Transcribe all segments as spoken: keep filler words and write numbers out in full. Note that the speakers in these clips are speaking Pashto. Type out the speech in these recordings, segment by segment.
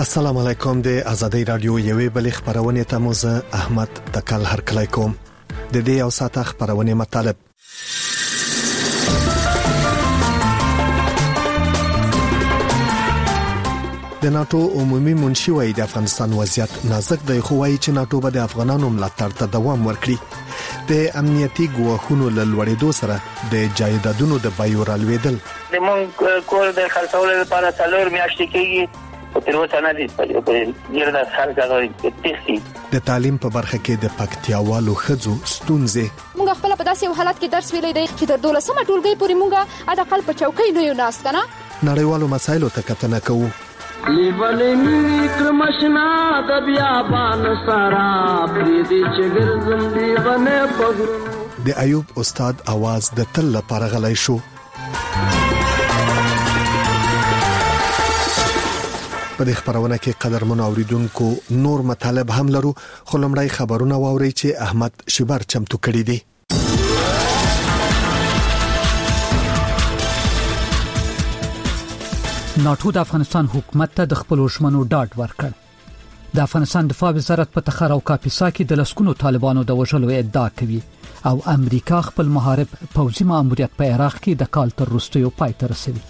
السلام علیکم. د آزادۍ رادیو یوې بلې خبرونه ته مو زه احمد تکل هرکلی کوم. د دې او ساته خبرونه مطلب: د ناتو عمومي منشي وايي د افغانستان وضعیت نازک دی، خو وايي چې ناتو به د افغانانو ملاتړ ته دوام ورکړي. د امنیتي ګواښونو له لوړېدو سره د جایدادونو د بیو رالوېدل. د مونږ کور د خرڅولو لپاره څلور میاشتې کېږي او تر اوسه نه دي په ډېر خلک هغه تېښتي. د تعلیم په برخه کې د پکتیاوالو ښځو ستونزې. موږ خپل په داسې حالت کې درس ویلې دی چې تر دولسمه ټولګي پورې موږ اټکل په چوکۍ نه یو ناست کنه. نړیوالو مسایلو ته کتنه کوو. لیبلې کرمشنا د بیابان سارا پریدي چګرزم دی غنه پغرو. د ایوب استاد आवाज د تل لپاره غلای شو. په دې خبرونه کې قدرمن اوریدونکو نور مطالب هم لرو، خو لمړی خبرونه واوري چې احمد شبر چمتو کړی دی. ناتو د افغانستان حکومت ته د خپل ژمنو ډاډ ورکړ. د افغانستان دفاع وزارت په تخار او کاپیسا کې د لسکونو طالبانو د وژلو ادعا کوي او امریکا خپل محارب پوځي ماموریت په عراق کې د کال تر وروستیو پای ته رسوي.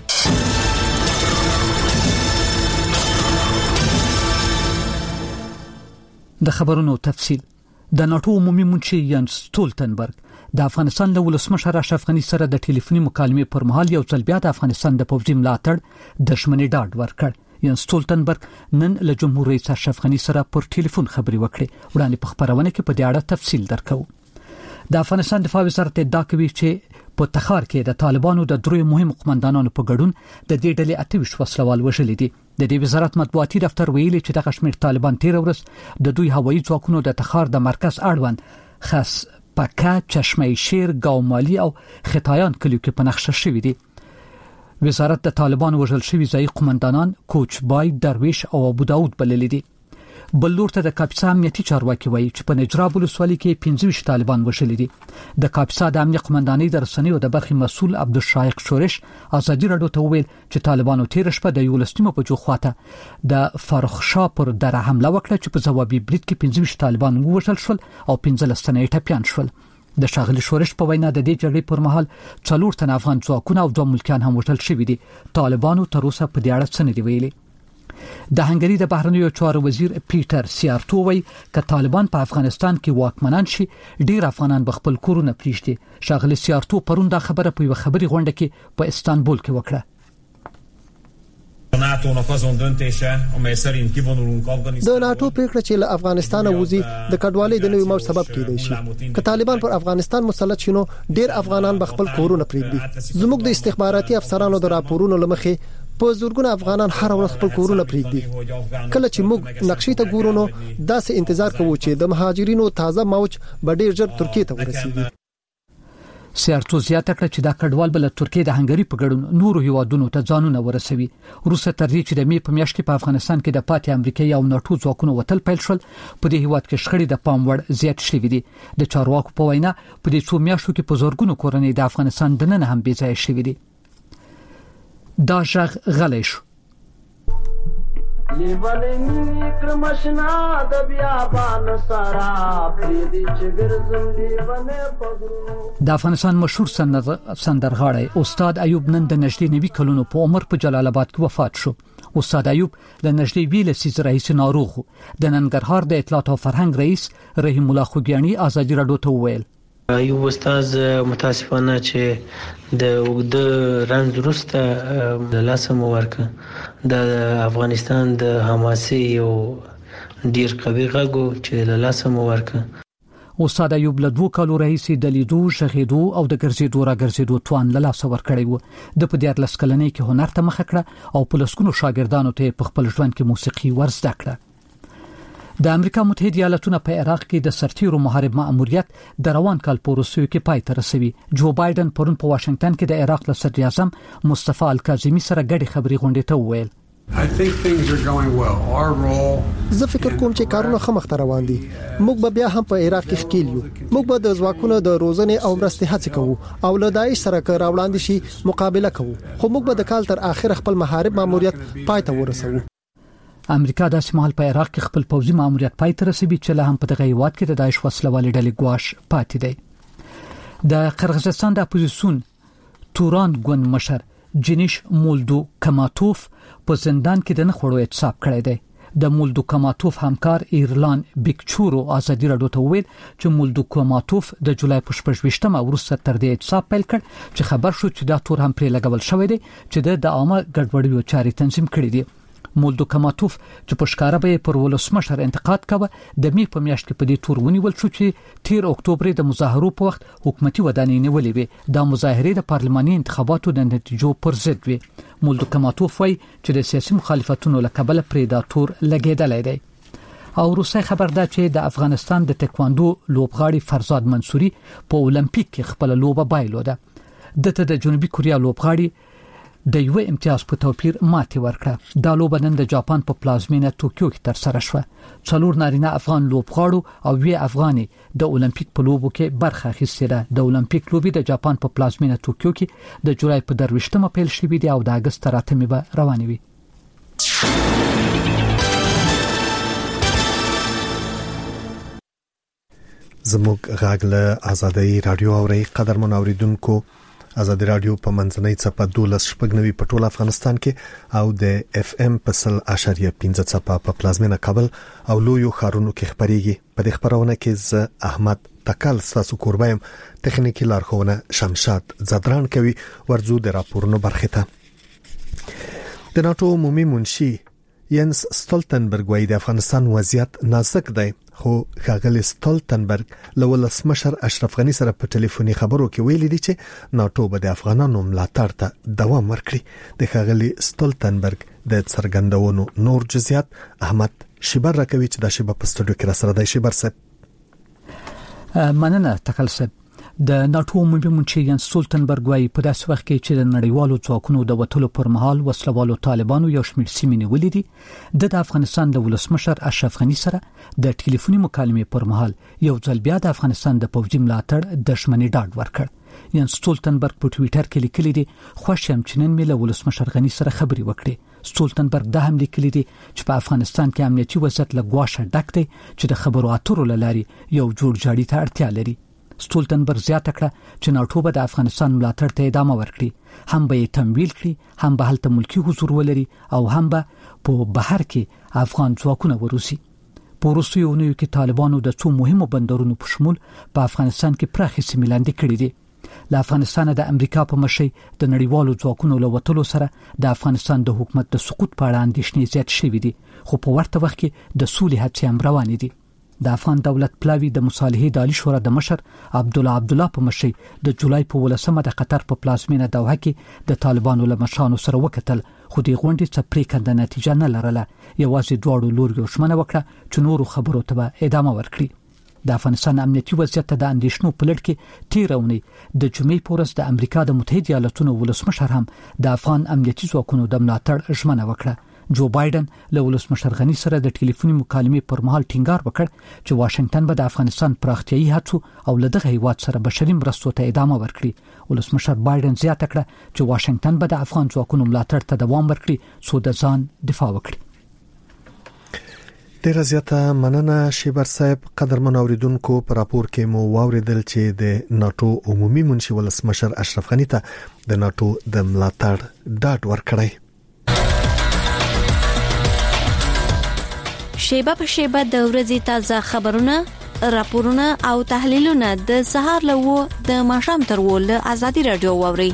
د خبرونو تفصیل. د ناتو عمومي منشي ینس ستولتنبرګ د افغانستان له ولسمشر اشرف غني سره د ټلیفوني مکالمې پر مهال یو ځل بیا د افغانستان د پوځي ملاتړ د شمنې ډاډ ورکړ. ینس ستولتنبرګ نن له جمهور رئیس اشرف غني سره پر ټلیفون خبرې وکړې. وړاندې په خبرونه کې په دې اړه تفصیل درکو. د افغانستان دفاع وزارت ادعا کوي چې په تخار کې د طالبانو د دروي مهم قومندانانو په ګډون د دې ډلې اته وسلوال وژل دي. د دې وزارت مطبوعاتي دفتر ویلي چې د کشمیر طالبان تیر ورځ د دوی هوایي ځواکونو د تخار د مرکز اړوند خاص پکا، چشمه شیر، ګاومالي او خطایان کلیو کې په نقشه شوی دي. وزارت د طالبان وژل شوی ځای قومندانان کوچبای، درویش او ابو داود بللي دي. بل لور ته د کاپیسا امنیتي چارواکي وایي چې په نجراب ولسوالۍ کې پنځه ویشت طالبان وژل دي. د کاپیسا د امنیت قومندانۍ د رسنیو د برخې مسؤل عبدالشایق شورش ازادي راډیو ته وویل چې طالبانو تیر شپه د یولسمه په جوخواته د فرخشا پر دره حمله وکړه چې په ځوابي برید کې پنځه ویشت طالبان وژل شول او پنځلس تنه یې ټپیان شول. د شاغلي شورش په وینا د دې جګړې پر مهال څلور تنه افغان ځواکونه او دوه ملکیان هم وژل شوي دي. طالبانو تر اوسه په دې اړه څه نه دي ویلي. د هنګري د بهرنیو چارو وزیر پیټر سیارتو وایي چې طالبان په افغانستان کې واکمنان شي ډیر افغانان به خپل کورونه پریږدي. شاغلي سیارتو پرون دا خبره په یو خبري غونډه کې په استانبول کې وکړه. د ناتو پریکړه چې له افغانستان وځي د کډوالۍ د نوې موج سبب کېدای شي. که طالبان پر افغانستان مسلط شینو ډیر افغانان به خپل کورونه پریږدي. زموږ د استخباراتي افسرانو د راپورونو لمخې په زورګونه افغانان هر ورځ خپل کورونه پریږدي. کله چې موږ نقشې ته ګورو نو داسې انتظار کوو چې د مهاجرینو تازه موج به ډیر ژر ترکیه ته ورسیږي. سیارتو زیاته کړه چې دا کډوال بل ترکیه د هنګري په ګډون نورو هیوادونو ته ځانونه ورسوي. روسه تر دې چې د می په میاشت کې په افغانستان کې د پاتې امریکایي او ناتو ځواکونو وتل پیل شول، په دې هیواد کې شخړې د پام وړ زیات شوې دي. د چارواکو په وینا په دې څو میاشتو کې په زورګونو کورنۍ د افغانستان دننه هم بې ځای شوې دي. دا ژغ غلی شو. لیبلې کرمشنا د بیابان سارا پریدي چګرزم دی غنه پغرو. د افغانستان مشهور سندرغاړی استاد ایوب نن د نږدې نوي کلونو په عمر په جلال آباد کې وفات شو. استاد ایوب د نږدې ویل سیز رئیس ناروغ د ننګرهار د اطلاعات او فرهنګ رئیس رحیم الله خوګیانی ازادي راډیو ته وویل ایوب استاد متاسفانه چې د وګد رنځ وروسته د لاسم ورکه د افغانستان د حماسي او ډیر قوي غږو چې د لاسم ورکه. استاد ایوب له دوه کالو راهیسې د لیدو، شغېدو او د ګرځېدو را ګرځېدو توان له لاسه ورکړی و. د په دیارلس کلنۍ کې هنر ته مخه کړه او په لسګونو شاګردانو ته په خپل ژوند کې موسیقي ورزده کړه. د امریکا متحده ایالاتونو په عراق کې د سرتیرو محارب مأموریت د روان کال په وروستیو کې پای ته رسوي. جو بایدن پرون په واشنگټن کې د عراق له صدر اعظم مصطفی الکاظمی سره ګډي خبري غونډې ته وویل I think things are going well. Our role زه فکر کوم چې کارونه ښه مخ ته روان دي. موږ به بیا هم په عراق کې ښکیل یو. موږ به د ځواکونو د روزنې او مرستې هڅه کوو او له داعش سره کار وړاندې شي مقابله کوو. خو موږ به د کال تر اخر خپل محارب ماموریت پای ته ورسوو. امریکا د سیمال په عراق کې خپل پوځي ماموریت پای ته رسوي چې له هم په دغه هیواد کې د داعش وسلوالې ډلې ګواښ پاتې دی. د قرغیزستان د اپوزیسیون توران ګوند مشر جنیش مولدو کماتوف په زندان کې د نخړو اعتصاب کړی دی. د مولدو کماتوف همکار ایرلان بیکچورو ازادي راډیو ته ویل چې مولدو کماتوف د جولای په شپږم وروسته تر دې اعتصاب پیل کړ چې خبر شو چې دا تور هم پرې لګول شوی دی چې د عامه ګډوډیو چاري تنظیم کړي دي. مولدو کماتوف چې په ښکارا به پر ولسمشر انتقاد کاوه د می په میاشت کې په دې تور ونیول شو چې تیر اکتوبر د مظاهرو په وخت حکومتي ودانۍ نیولې وي. د مظاهرې د پارلماني انتخاباتو د نتیجو پر ضد وي. مولدو کماتوف وایي چې د سیاسي مخالفتونو له کبله پرې دا تور لګیدلای دی. او روسي خبر ده چې د افغانستان د تکواندو لوبغاړي فرزاد منصوري په اولمپیک کې خپل لوبه بایلوده. دته د جنوبي کوریا لوبغاړي د یو امتیاز په توپیر ماتې ورکړه. دا لوبه نن د جاپان په پلازمینه ټوکیو کې تر سره شوه. څلور نارینه افغان لوبغاړو او وی افغاني د اولمپیک په لوبو کې برخه اخیستې ده. د اولمپیک لوبي د جاپان په پلازمینه ټوکیو کې د جولای په درويشتمه پیل شوې دي او د اگست تر اتمه به روانې وي. زموږ غاغله آزادۍ رادیو اوري قدرمن اوریدونکو آزادۍ رادیو په منځنۍ صفه دولس شپږنوي په ټول افغانستان کې او د اف ام په سل اشاریه پنځه صفه په پلازمینه کابل او لویو ښارونو کې خبريږي. په دې خبرونه کې ز احمد تکل تاسو قربایم تخنیکی لارښوونه شمشاد زدران کوي. ورزو د راپورونو برخه ته د ناتو عمومي منشي ینس ستولتنبرګ وايي د افغانستان وضعیت نازک دی، خو ښاغلی ستولتنبرګ له ولسمشر اشرف غني سره په ټلیفوني خبرو کې ویلي دي چې ناتو به د افغانانو ملاتړ ته دوام ورکړي. د ښاغلی ستولتنبرګ د څرګندونو نور جزئیات احمد شیبر راکوي چې د شیبر په سټوډیو کې را سره دی. شیبر صاحب مننه تکل صاحب. د ناتو عمومي منشي ینس ستولتنبرګ وايي په داسې وخت کې چې د نړیوالو ځواکونو د وټلو پر مهال وسلوالو طالبانو یو شمېر سیمې نیولې دي. د افغانستان د ولسمشر اشرف غني سره د ټلیفوني مکالمې پر مهال یو ځل بیا د افغانستان د پوځي ملاتړ د شمنې ډاډ ورکړ. ینس ستولتنبرګ په ټویټر کې لیکلي دي خوشم چې نن مې له ولسمشر غني سره خبرې وکړې. ستولتنبرګ دا هم لیکلي دي چې په افغانستان کې امنیتي وضعیت له ګواښه ډک دی چې د خبرو اترو لاري یو جوړ جاړي ته اړتیا لري. ستولتنبرګ زیاته کړه چې ناتو به د افغانستان ملاتړ ته ادامه ورکړي، هم به یې تمویل کړي، هم به هلته ملکی حضور ولري او هم به په بهر کې افغان ځواکونه وروسي. په وروستیو اونیو کې طالبانو د څو مهمو بندرونو په شمول په افغانستان کې پراخې سیمې لاندې کړې دي. له افغانستان د امریکا په مشرۍ د نړیوالو ځواکونو له وټلو سره د افغانستان د حکومت د سقوط په اړه اندېښنې زیات شوې دي، خو په ورته وخت کې د سولې هڅې هم روانې دي. د افغان دولت پلاوی د مصالحې د عالی شورا د مشر عبد الله عبد الله په مشرۍ د جولای په ولسمه د قطر په پلازمینه دوحه کې د طالبانو له مشرانو سره وکتل، خو د غونډې څخه پریکنده نتیجه نه لرله. یوازې دواړو لوري ژمنه وکړه چې نورو خبرو ته ادامه ورکړي. د افغانستان امنیتي وضعیت ته د اندېښنو په لړ کې تیرونی د جمعې په ورځ د امریکا د متحده ایالاتونو ولسمشر هم د افغان امنیتي ځواکونو د ملاتړ ژمنه وکړه. جو بایدن له ولسمشر غني سره د ټلیفوني مکالمې پر مهال ټینګار وکړ چې واشنگټن به د افغانستان پراختیايي هڅو او له دغه هیواد سره بشري مرستو ته ادامه ورکړي. ولسمشر بایدن زیاته کړه چې واشنگټن به د افغان ځواکونو ملاتړ ته دوام ورکړي څو د ځان دفاع وکړي. ډیر زیاته مننه شیبر صاحب. قدرمن اوریدونکو پر راپور کې مو واوریدل چې د ناتو عمومي منشي ولسمشر اشرف غني ته د ناتو د ملاتړ ډاډ ورکړی. شیبه په شیبه د ورځې تازه خبرونه، راپورونه او تحلیلونه د سهار له وو د ماښام تر وو له آزادي رادیو واوري.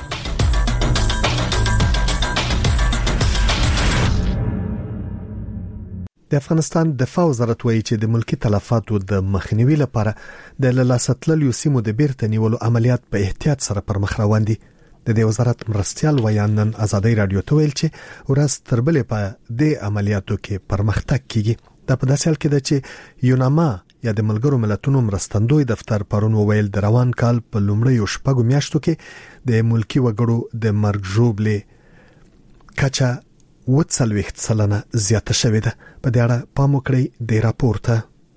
د افغانستان دفاع وزارت وایي چې د ملکی تلفاتو د مخنیوي لپاره د لاستللیو سیمو د بیرته نیولو عملیات په احتیاط سره پر مخ روان دي. د دې وزارت مرستيال ویانن آزادۍ رادیو ته ویل چې ورځ تر بلې په دې عملیاتو کې پرمختګ کیږي. دا په داسې حال کې ده چې یوناما یا د ملګرو ملتونو مرستندوی دفتر پرون ویل د روان کال په لومړیو شپږو میاشتو کې د ملکی وګړو د مرګ ژوبلې کچا وڅلويخت سلنه زیاته شوې ده. په دې اړه پام وکړئ د راپور ته.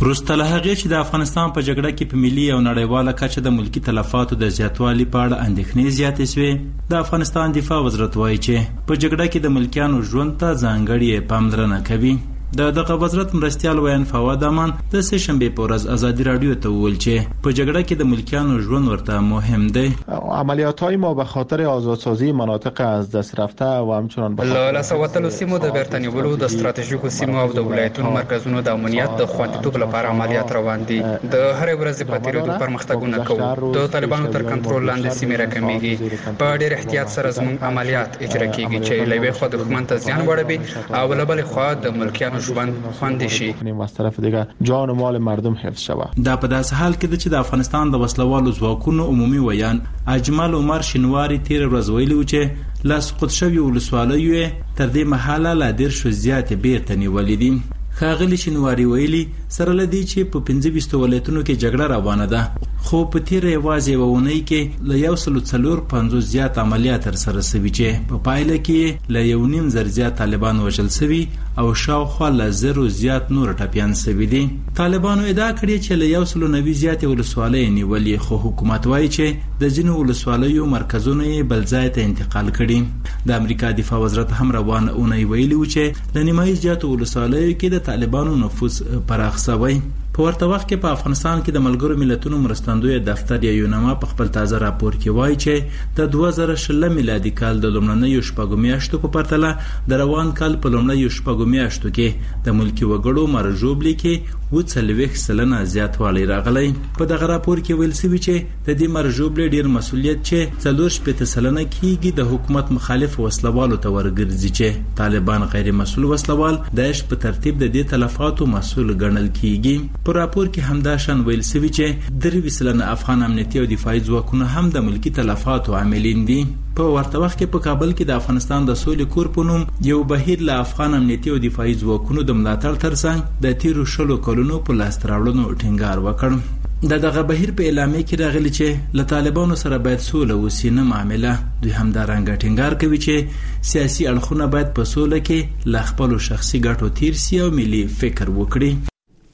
وروسته له هغې چې د افغانستان په جګړه کې په ملي او نړیواله کچه د ملکی تلفاتو د زیاتوالي په اړه اندېښنې زیاتې شوې، د افغانستان دفاع وزارت وایي چې په جګړه کې د ملکیانو ژوند ته ځانګړې پاملرنه کوي. د دغه وزارت مرستیال ویان فواد امان د سه شنبه په ورځ ازادي رادیو ته وویل چې په جګړه کې د ملکیانو ژوند ورته مهم دی. عملیات‌های ما به خاطر آزادسازی مناطق از دست رفته و همچنان له لاسه وتلو سیمو د بیرته نیولو د ستراتیژیکو سیمو او د ولایتونو مرکزونو د امنیت د خوندیتوب لپاره عملیات روان دي. د هرې ورځې په تیریدو پرمختګونه کوو. د طالبانو تر کنټرول لاندې سیمې راکمېږي. په ډېر احتیاط سره زموږ عملیات اجرا کیږي چې له یوې خوا دښمن ته زیان واړوي او له بلې خوا د ملکیانو ژوند خوندي شي. از طرف دیگه جان و مال مردم حفظ شود. دا په داسې حال کې چې د افغانستان د وسلوالو ځواکونو عمومي ویان اجمل عمر شینواری تیر ورځ ویلي و چې لا سقوط شوی ولسوالیو تر دې مهاله لا ډیر شو زیات بیرته نیولې دي. ښاغلي شینواری ویلي سره لدی چې په پنځه ویشت ولایتونو کې جګړه روانه ده، خو په تیر یوازې یوونی کې له یو سل څلور پنځوس زیات عملیات تر سره شوي چې په پایله کې له یو نیم زر زیات طالبان وژل شوي او شاوخوا له زرو زیات نور ټپیان شوي دي. طالبانو ادعا کړې چې له یو سل نوي زیات ولسوالۍ نیولې، خو حکومت وایي چې د ځینو ولسوالیو مرکزونه یې بل ځای ته انتقال کړي. د امریکا دفاع وزارت هم روانه اونۍ ویلي و چې له نیمایي زیاتو ولسوالیو کې د طالبانو نفوذ پراخ شوی. په ورته وخت کې په افغانستان کې د ملګرو ملتونو مرستندوی دفتر یا یونما په خپل تازه راپور کې وایي چې د دوه زره شل میلادي کال د لومړنیو شپږو میاشتو په پرتله د روان کال په لومړنیو شپږو میاشتو کې د ملکی وګړو مرجوبلي کې و څلوېښت سلنه زیاتوالی راغلی. په دغه راپور کې ویل شوي چې د دې مرجوبلي ډیر مسؤلیت چې څلور شپېته سلنه کېږي د حکومت مخالف وسلوالو ته ورګرځي چې طالبان غیر مسؤل وسلوال داعش په ترتیب د دې تلفاتو مسؤل ګڼل کېږي. په راپور کې همدا شان ویل شوي چې درې سلنه افغان امنیتي او دفاعي ځواکونه هم د ملکی تلفاتو عاملین دي. په ورته وخت کې په کابل کې د افغانستان د سولې کور په نوم یو بهیر له افغان امنیتي او دفاعي ځواکونو د ملاتړ ترڅنګ د تیرو شلو کلونو په لاسته راوړنو ټینګار وکړ. د دغه بهیر په اعلامیه کې راغلی چې له طالبانو سره باید سوله وسي نه معامله. دوی همدارنګه ټینګار کوي چې سیاسي اړخونه باید په سوله کې له خپلو شخصي ګټو تیر سي او ملي فکر وکړي.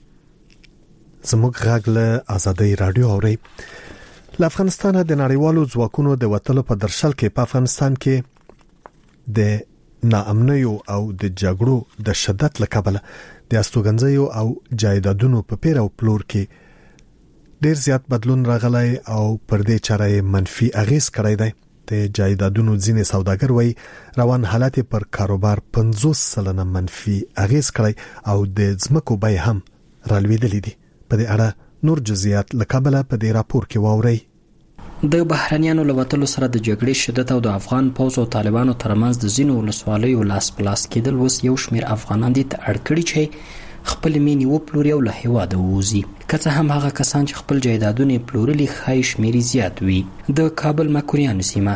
زموږ غږ له ازادي رادیو اوري. له افغانستان د نړیوالو ځواکونو د وټلو په درشل کې په افغانستان کې د ناامنیو او د جګړو د شدت لکبله د استوګنځیو او جایدادونو په پیر او پلور کې ډیر زیات بدلون راغلی او پر دې چاره منفي اغیز کړی دی. د جایدادونو ځینې سوداګر وایي روان حالت پر کاروبار پنځوس سلنه منفي اغیز کړی او د ځمکو بیې هم رالوېدلې دي. په دې اړه نور جزئیات لکبله په دې راپور کې واوري. د بهرنیانو لوتلو سره د جګړې شدت او د افغان پوځ او طالبانو ترمنځ د ځینو ولسوالیو لاس پلاس کېدل اوس یو شمېر افغانان دي ته اړ کړي چې خپل مینې وپلوري او له هېواده ووځي. که څه هم هغه کسان چې خپل جایدادونه یې پلورلي ښایي شمېر زیات وي. د کابل مکوریانو سیمه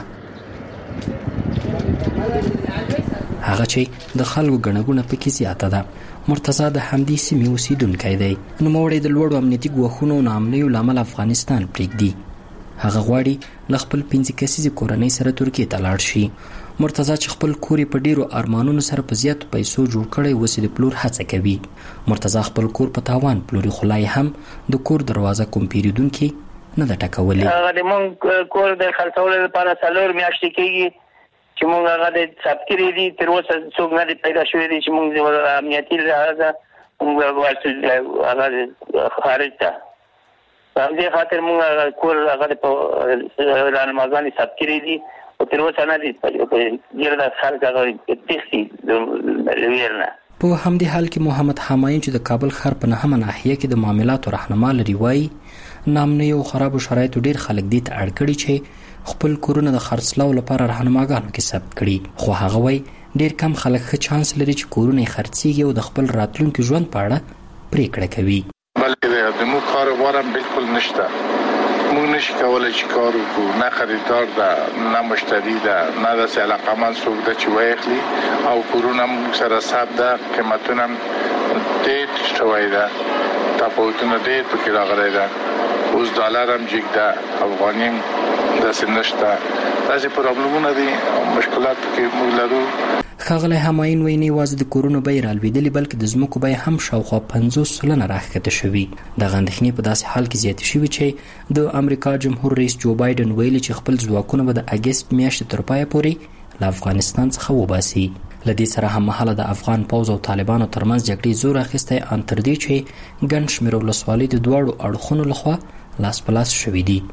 هغه چې د خلکو ګڼه پکې زیاته ده. مرتضی د همدې سیمې اوسیدونکی دی. نوموړی د لوړو امنیتي ګواښونو او ناامنیو له امله افغانستان پرېږدي. هغه غواړي له خپل پنځه کسیزې کورنۍ سره ترکیې ته لاړ شي. مرتضی چې خپل کور یې په ډیرو ارمانونو سره په زیاتو پیسو جوړ کړی اوس د پلور هڅه کوي. مرتضی خپل کور په تاوان پلوري خو لا هم د کور دروازه کوم پیرودونکي نه ده ټکولې. هغه د مونږ کور د خلاصولو لپاره څلور میاشتې کېږي چې مونږ هغه د ثبت کړی دي. تر اوسه څوک نه دی پیدا شوی دی چې مونږ د امنیتي لحاظه مونږ ورته هغه خارج ته په همدې خاطر مونږ هغه کور هغه په رانمازانې ثبت کړی دي او تر اوسه نه دی ګرده خلک هغه تښتي د ویر نه. په همدې حال کې محمد حمایم چې د کابل ښار په نهمه ناحیه کې د معاملاتو رهنما لري وایي ناامنیو او خرابو شرایطو ډیر خلک دې ته اړ کړي چې خپل کورونه د خرڅلاو لپاره رهنماګانو کې ثبت کړي. خو هغه وایي ډیر کم خلک ښه چانس لري چې کورونه یې خرڅېږي او د خپل راتلونکي ژوند په اړه پریکړه کوي. بلکې د موږ کاروبار هم بالکل نشته. موږ نشو کولای چې کار وکړو. نه خریدار ده نه مشتری ده نه داسې علاقمند څوک ده چې وایخلي او کورونه موږ سره ثبت ده. قیمتونه هم ډېر ټیټ شوی ده. تفاوتونه ډېر پکې راغلی ده. اوس ډالر هم جګ ده افغاني هم داسې نشته. داسې پرابلمونه دي او مشکلات کې موږ لرو. ښاغلی همایون وایي نه یوازې د کورونو بیې رالوېدلې بلکې د ځمکو بیې هم شاوخوا پنځوس سلنه راښکته شوي. دغه اندېښنې په داسې حال کې زیاتې شوي چې د امریکا جمهور رئیس جو بایډن ویلي چې خپل ځواکونه به د اګست میاشتې تر پایه پورې له افغانستان څخه وباسي. له دې سره هممهاله د افغان پوځ او طالبانو ترمنځ جګړې زور اخیستی ان تر دې چې ګڼ شمېر ولسوالۍ د دواړو اړخونو لخوا لاس په لاس شوي دي.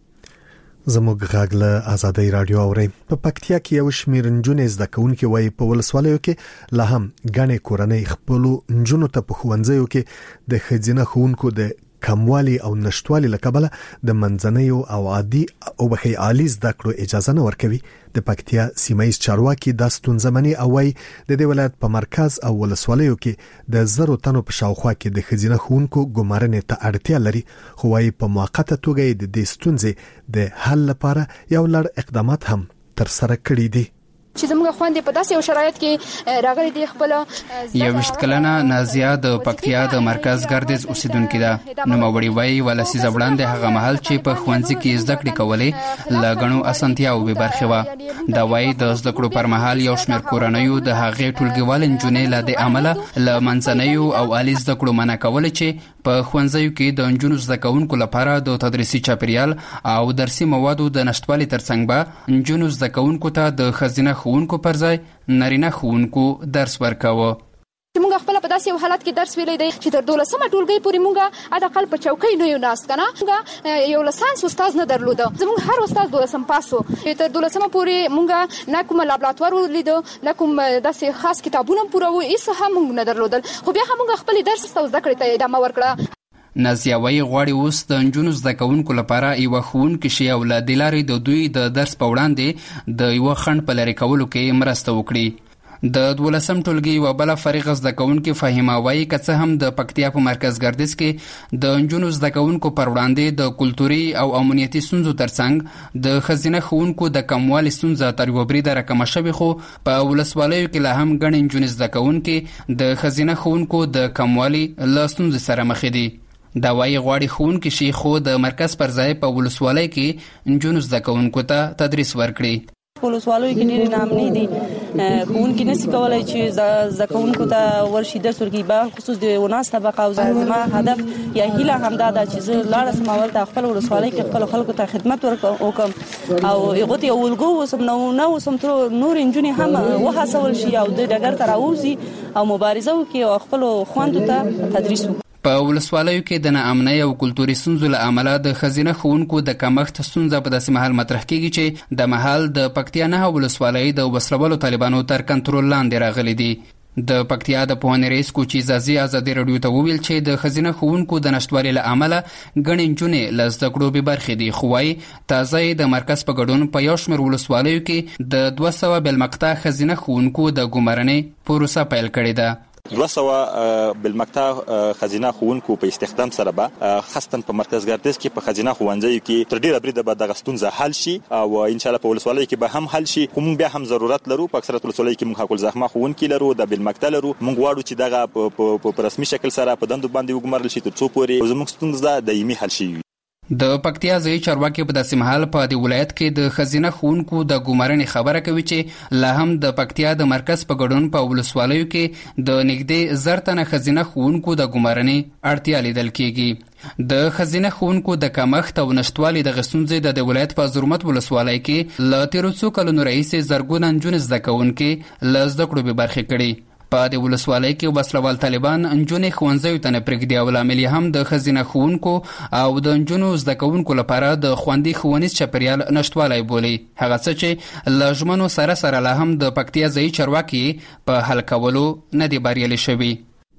زموږ غږ له آزادۍ رادیو اوري. په پکتیا کې یو شمېر نجونې زده کوونکي وایي په ولسوالیو کې لا هم ګڼې کورنۍ خپلو نجونو ته په ښوونځیو کې د ښځینه ښوونکو د کموالي او نشټوالي له کبله د منځنیو او عادي او بخي عالی زده کړو اجازه نه ورکوي. د پکتیا سیمایي چارواکي د ستونزمنې او وایي د دې ولایت په مرکز او ولسوالیو کې د زرو تنو په شاوخوا کې د ښځینه ښوونکو ګمارنې ته اړتیا لري، خو وایي په موقته توګه د دې ستونزې د حل لپاره یو لړ اقدامات هم تر سره کړي دي. چې زموږ خويندې په داسې یو شرایط کې راغلي دي خپل یو وشت کلنه نازیه د پکتیا د مرکز ګردیز اوسیدونکې ده. نو موري وایي ولسی زبړاندې هغه محل چې په ښوونځي کې زده کړې کولې لګڼو اسانتیاو به برخه و. دا وایي د زده کړو پر مهال یو شمېر کورنیو د هغې ټولګیوال نجونې له دې امله له منځنیو او عالي زده کړو منع کول چې په ښوونځیو کې د نجونو زده کوونکو لپاره د تدریسي چاپیریال او درسي موادو د نشټوالي ترڅنګ به نجونو زده کوونکو ته د ښځینه ښوونکو پر ځای نارینه ښوونکو درس ورکاوه. موږ خپل په داسې یو حالت کې درس ویلې دی چې تر دولسمه ټولګۍ پورې موږ اته کال په چوکۍ نه یو ناست کنه. موږ یو لسانس استاد نه درلوده. زموږ هر استاد دولسم پاسو. تر دولسمه پورې موږ نه کوم لابراتوار ولیدو، نه کوم داسې خاص کتابونه پوره و هیڅ هم موږ نه درلودل. خو بیا هم موږ خپل درس او زده کړې ته ادامه ورکړه. نازیه وایي غواړي اوس د نجونو زده کوونکو لپاره یوه ښوونکې شي او له دې لارې د دوی د درس په وړاندې د یوه خنډ په لرې کولو کې مرسته وکړي. د دولسم ټولګي یوه بله فارغه زده کوونکې فهیمه وایي که څه هم د پکتیا په مرکز ګردیز کې د نجونو زده کوونکو پر وړاندې د کلتوري او امنیتي ستونزو ترڅنګ د ښځینه ښوونکو د کموالي ستونزه تر یوه بریده راکمه شوې، خو په ولسوالیو کې لا هم ګڼې نجونې زده کوونکې د ښځینه ښوونکو د کموالي له ستونزې سره مخ دي. دا وایي غواړي ښوونکي شي خو د مرکز پر ځای په ولسوالۍ کې نجونو زده کوونکو ته تدریس ورکړي. ولسوالۍ کې ډېرې ناامني دي، ښوونکي نشي کولی چې زده کوونکو ته ورشي درس ورکړي. په خصوص د وناس طبقه او زما هدف یا هیله همدا ده چې زه لاړه سم اول ته خپل ولسوالۍ کې خپل خلکو ته خدمت وکړم او هغه ته ولګو وسم نو نو وسم تر نور انجونې هم وهڅول شي او د ډګر ته راوځي او مبارزه وکړي او خپل خويندو ته تدریس وکړي. په ولسوالیو کې د ناامنۍ او کلتوري ستونزو له امله د ښځینه ښوونکو د کمښت ستونزه په داسې مهال مطرح کیږي چې د مهال د پکتیا نه ولسوالۍ د وسلوالو طالبانو تر کنټرول لاندې راغلي دي. د پکتیا د پوهنې رئیس کوچي زازي ازادي رادیو ته وویل چې د ښځینه ښوونکو د نشټوالي له امله ګڼې نجونې له زده کړو بې برخې دي، خو وایي تازه د مرکز په ګډون په یو شمېر ولسوالیو کې د دوه سوه بالمقطع ښځینه ښوونکو د ګمارنې پروسه پیل کړې ده. دوه سوه بالمقطع خزینه ښوونکو په استخدام سره به خاصتاً په مرکز ګردیز کې په خزینه ښوونځیو کې تر ډیره بریده به دغه ستونزه حل شي او ان شاء الله په ولسوالیو کې به هم حل شي. خو موږ بیا هم ضرورت لرو، په اکثریت ولسوالیو کې موږ حق الزحمه ښوونکي لرو، د بالمقطع لرو. موږ غواړو چې دغه په رسمي شکل سره په دندو باندې وګمارل شي تر څو پورې زموږ ستونزه دایمي حل شي. د پکتیا ځایي چارواکي په داسې مهال په دې ولایت کې د ښځینه ښوونکو د ګمارنې خبره کوي چې لا هم د پکتیا د مرکز په ګډون په ولسوالیو کې د نږدې زر تنه ښځینه ښوونکو د ګمارنې اړتیا لیدل کیږي. د ښځینه ښوونکو د کمښت او نشټوالي دغه ستونزې د دې ولایت په زرمت ولسوالۍ کې له تېرو څو کلونو راهیسې زرګونه نجونې زده کوونکې له زده کړو بې برخې کړي. په د ولسوالۍ کې وسلوال طالبان نجونې ښوونځیو ته نه پرېږدي او لامل یې هم د ښځینه ښوونکو او د نجونو زده کوونکو لپاره د خوندي ښوونیز چاپیریال نشټوالی بولي، هغه څه چې له ژمنو سره سره لا هم د پکتیا ځایي چارواکي په حل کولو نه دي بریالي شوي.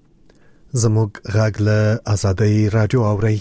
زموږ غږ له آزادۍ رادیو اورئ.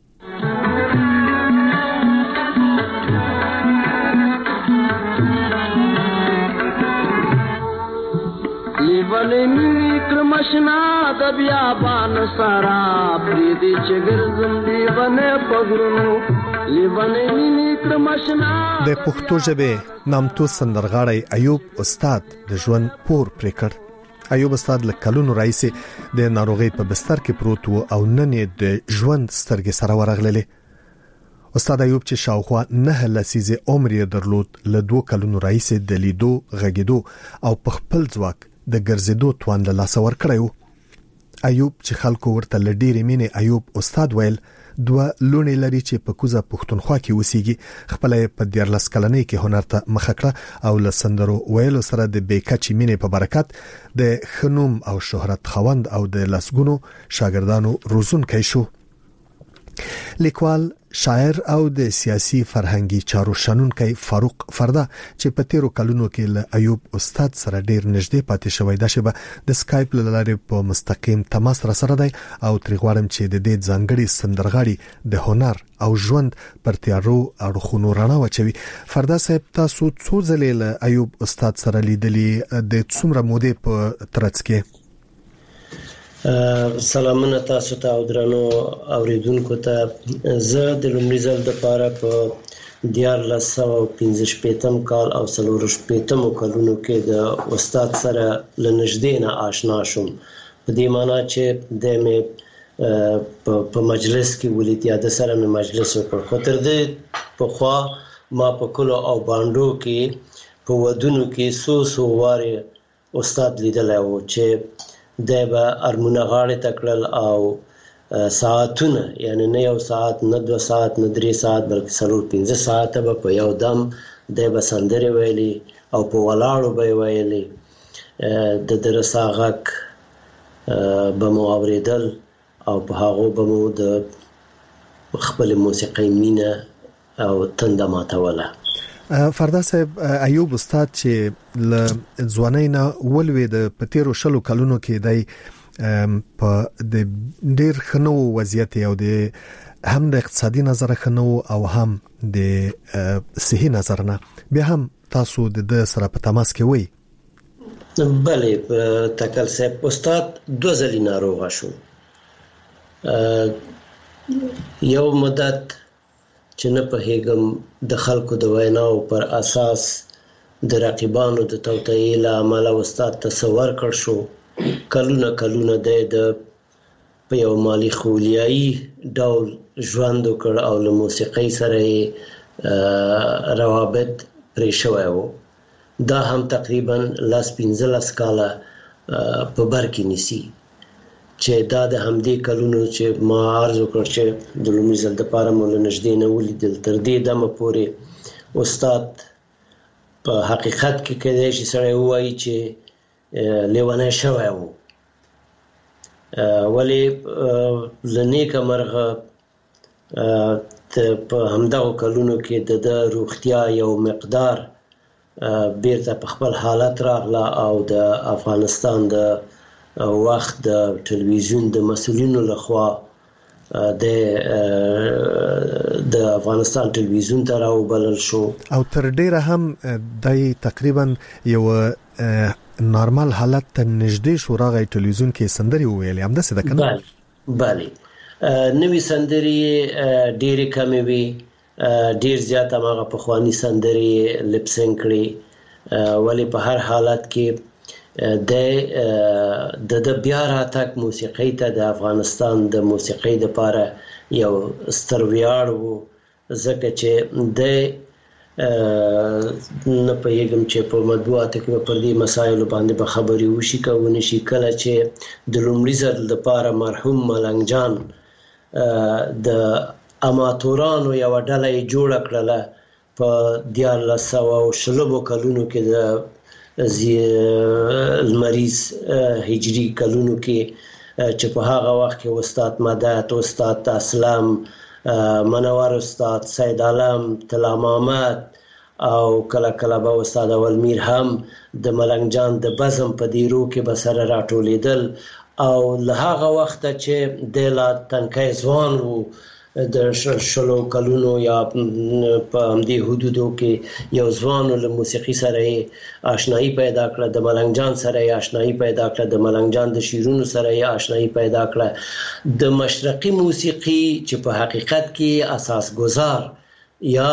لیوانې مینې کرمشنا د بیابان سارا پریدي چې ګرځم لیوانې په غرونو لیوانې مینې کرمشنا. د پښتو ژبې نامتو سندرغاړی ایوب استاد د ژوند پور پرې کړ. ایوب استاد له کلونو راهیسې د ناروغۍ په بستر کې پروت و او نن یې د ژوند سترګې سره ورغللې. استاد ایوب چې شاوخوا نه لسیزه عمر یې درلود له دوه کلونو راهیسې د لیدو غږیدو او په خپل ځواک د ګرځېدو توان له لاسه ورکړی و ایوب چې خلکو ورته له ډېرې مینې ایوب استاد ویل دوه لونې لري چې په کوزه پښتونخوا کې اوسېږي خپل په دیارلس کلنۍ کې هنر ته مخه کړه او له سندرو ویلو سره د بیکچې مینې په برکت د خنوم او شهرت خوند او د لسګونو شاګردانو روزونکی شو لیکوال شاعر او د سیاسي فرهنګي چارو شنونکی فاروق فردا چې په تیرو کلونو کې له ایوب استاد سره ډیر نږدې پاتې شوی دا شبه د سکایپ له لارې په مستقیم تماس را سره دی او تریغوارم چې د دې ځانګړي سندرغاړي د هنر او ژوند پر تیارو اړخونو رڼا واچوي. فردا صاحب تاسو څو ځلې له ایوب استاد سره لیدلی د څومره مودې په ترڅ کې؟ سلامونه تاسو ته او درنو اوریدونکو ته. زه د لومړي ځل د پاره په دیارلس سوه پنځه شپېتم کال او څلور شپېتمو کلونو کې د استاد سره له نږدې نه آشنا شوم په دې معنا چې د مې په مجلس کې ولید یا د سره مې مجلس وکړ خو تر دې په خوا ما په کلو او باندو کې په ودونو کې سو سو واره استاد لیدلی و چې د به ارمونه غاړې تکړل او ساعتونه یعنی نه یو ساعت نه دو ساعت نه درې ساعت بلکې څلور پنځه ساعته به په یو دم د به سندرې ویلي او په ولاړو به یې ویلي د ده رسا غږ به مو اورېدل او په هغو به مو د خپلې موسیقۍ مینه او تنده ماتوله. فردا صاحب ایوب استاد چې ل ځوانۍ نه ولوید په تیرو شلو کلونو کې دی په د ډیر خنو وضعیت او د هم د اقتصادي نظر خنو او هم د صحي نظر نه بیا هم تاسو د سره په تماس کې وای؟ بله تکل صاحب استاد دو ځلې ناروغه شو. یو مدت چې نه پوهېږم د خلکو د ویناو پر اساس د رقیبانو د توطئې له امله استاد تصور کړ شو کلونه کلونه دی د په یو مالي خولیایي ډول ژوند وکړ او له موسیقۍ سره یې روابط پرې شوی و. دا هم تقریبا لس پنځلس کاله په بر کې نیسي چې دا د همدې کلونو چې ما عرض وکړ چې د لومړي ځل دپاره مو له نږدې نه ولیدل تر دې دمه پورې استاد په حقیقت کې کیدای شي سړی ووایي چې لیونی شوی و ولې له نیکه مرغه په همدغو کلونو کې د ده روغتیا یو مقدار بیرته په خپل حالت راغله او د افغانستان د وخت د ټلویزیون د مسؤلینو لخوا د د افغانستان ټلویزیون ته راوبلل شو او تر ډیره هم د تقریبا یو نارمل حالت ته نږدې شو راغی ټلویزیون کې سندري ویلې هم داسې ده کنه؟ بله بله نوې سندري ډیرې کمې وي ډیر زیات هماغه پخواني سندري لپسینګ کړي ولې په هر حالت کې د د بیا راتګ موسیقۍ ته د افغانستان د موسیقۍ دپاره یو ستر ویاړ و ځکه چې د نه پوهېږم چې په مطبوعاتو کې به پر دې مسایلو باندې به خبرې وشي که ونه شي. کله چې د لومړي ځل دپاره مرحوم ملنګ جان د اماتورانو یوه ډله یې جوړه کړله په دیارلس سوه او شلمو کلونو کې د لمریز هجري کلونو کې چې په هغه وخت کې استاد مدد، استاد اسلام، منور استاد، سید عالم، طلا محمد او کله کله به استاد اول میر هم د ملنګ جان د بزم په دیرو کې به سره راټولېدل او له هغه وخته چې دی لا تنکی ځوان و د شلو کلونو یا په همدې حدودو کې یو ځوان له موسیقي سره یې آشنایي پیدا کړه، د ملنګ جان سره یې آشنایي پیدا کړه، د ملنګ جان د شعرونو سره یې آشنایي پیدا کړه. د مشرقي موسیقي چې په حقیقت کې اساس گذار یا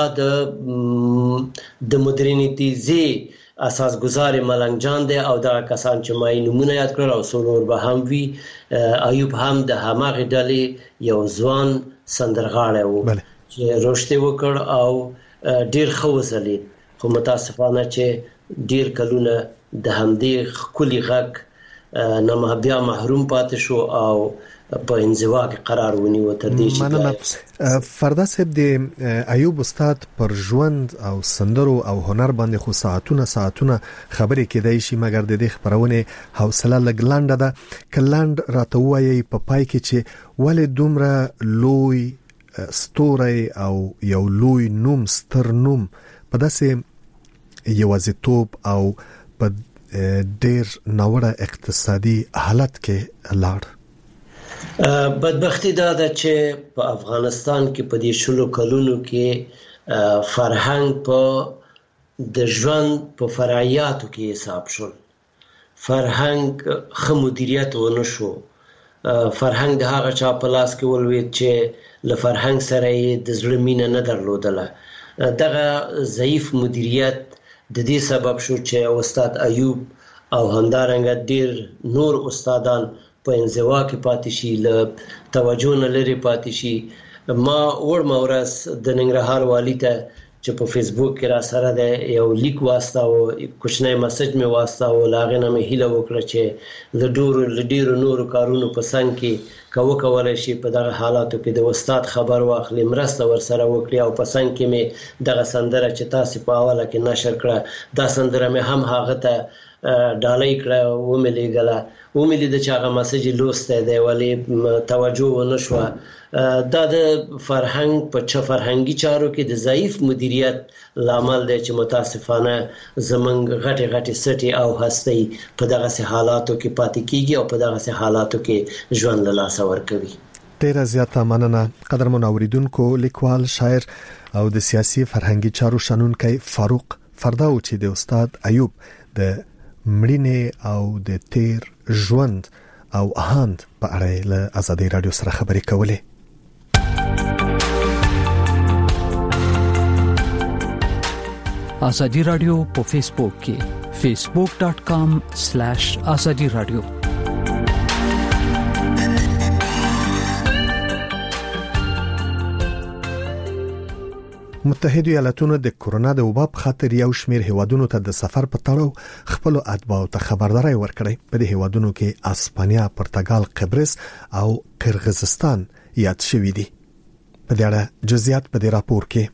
د د مدرنیتیزي اساس گذار ملنګ جان دی او دا کسان چې ما یې نومونه یاد کړل او څو نور به هم وي. ایوب هم د هماغې ډلې یو ځوان سندرغاړی و. چې رشد وکړ او ډیر ښه وځلید، خو متاسفانه چې ډیر کلونه د همدې خولي غږ نه بیا محروم پاتې شو او په انزوا کې قرار ونیو تر دې چې مننه. فردا صاحب د ایوب استاد پر ژوند او سندرو او هنر باندې خو ساعتونه ساعتونه خبرې کېدای شي، مګر د دې خبرونه حوصله لګلانده ده. کلاند راته وایي په پای کې چې ولې دومره لوی ستوري او یو لوی نوم ستر نوم په داسې یوازیتوب او په ډیر ناوړه اقتصادي حالت کې لاړ. بدبختی دا ده چې په افغانستان کې په دې شلو کلونو کې فرهنګ په د ژوند په فرعیاتو کې حساب شول. فرهنګ ښه مدیریت ونه شو. فرهنګ د هغه چا په لاس کې ولوید چې له فرهنګ سره یې د زړه مینه نه درلودله. دغه ضعیف مدیریت د دې سبب شو چې استاد ایوب او همدارنګه ډیر نور استادان په انزوا کې پاتې شي، له توجه نه لري پاتې شي. ما وړ مورس د ننګرهار والی ته چې په فیسبوک کې را سره د یو لیک واستاو، کوچنی میسج مې واستاو، لاغه نه مې هیله وکړه چې له ډورو له ډیرو نورو کارونو په څنګ کې کوو کولای شي په دغه حالاتو کې د استاد خبر واخلي، مرسته ورسره وکړي او په څنګ کې مې دغه سندره چې تاسو په اوله کې نشر کړه دا سندره مې هم هغه ته ډالۍ کړه و مې لېږله و مې لیده چې هغه مسج لوستی دی ولې توجه ونه شوه. دا د فرهنګ په چه فرهنګي چارو کې د ضعیف مدیریت لامل دی چې متاسفانه زمونږ غټې غټې سټې او هستۍ په دغسې حالاتو کې پاتې کیږي او په دغسې حالاتو کې ژوند له لاسه ورکوي. ډیره زیاته مننه. قدرمن اوریدونکو، لیکوال، شاعر او د سیاسي فرهنګي چارو شنونکی فاروق فرداو چې د استاد ایوب د مړینې او د تیر ژوند او اهاند په اړه له آزادۍ رادیو سره خبرې کولې. آزادۍ رادیو په فیسبوک کې فیسبوک ډاٹ کام سلیش آزادۍ رادیو. متحده ایالاتونو د کورونا د وبا په خاطر یو شمېر هیوادونو ته د سفر په تړاو خپل اتباعو ته خبرداري ورکړې. په دې هیوادونو کې اسپانیا، پرتګال، قبرس او قرغیزستان یاد شوي دي. په دې اړه جزئیات په دې راپور کې.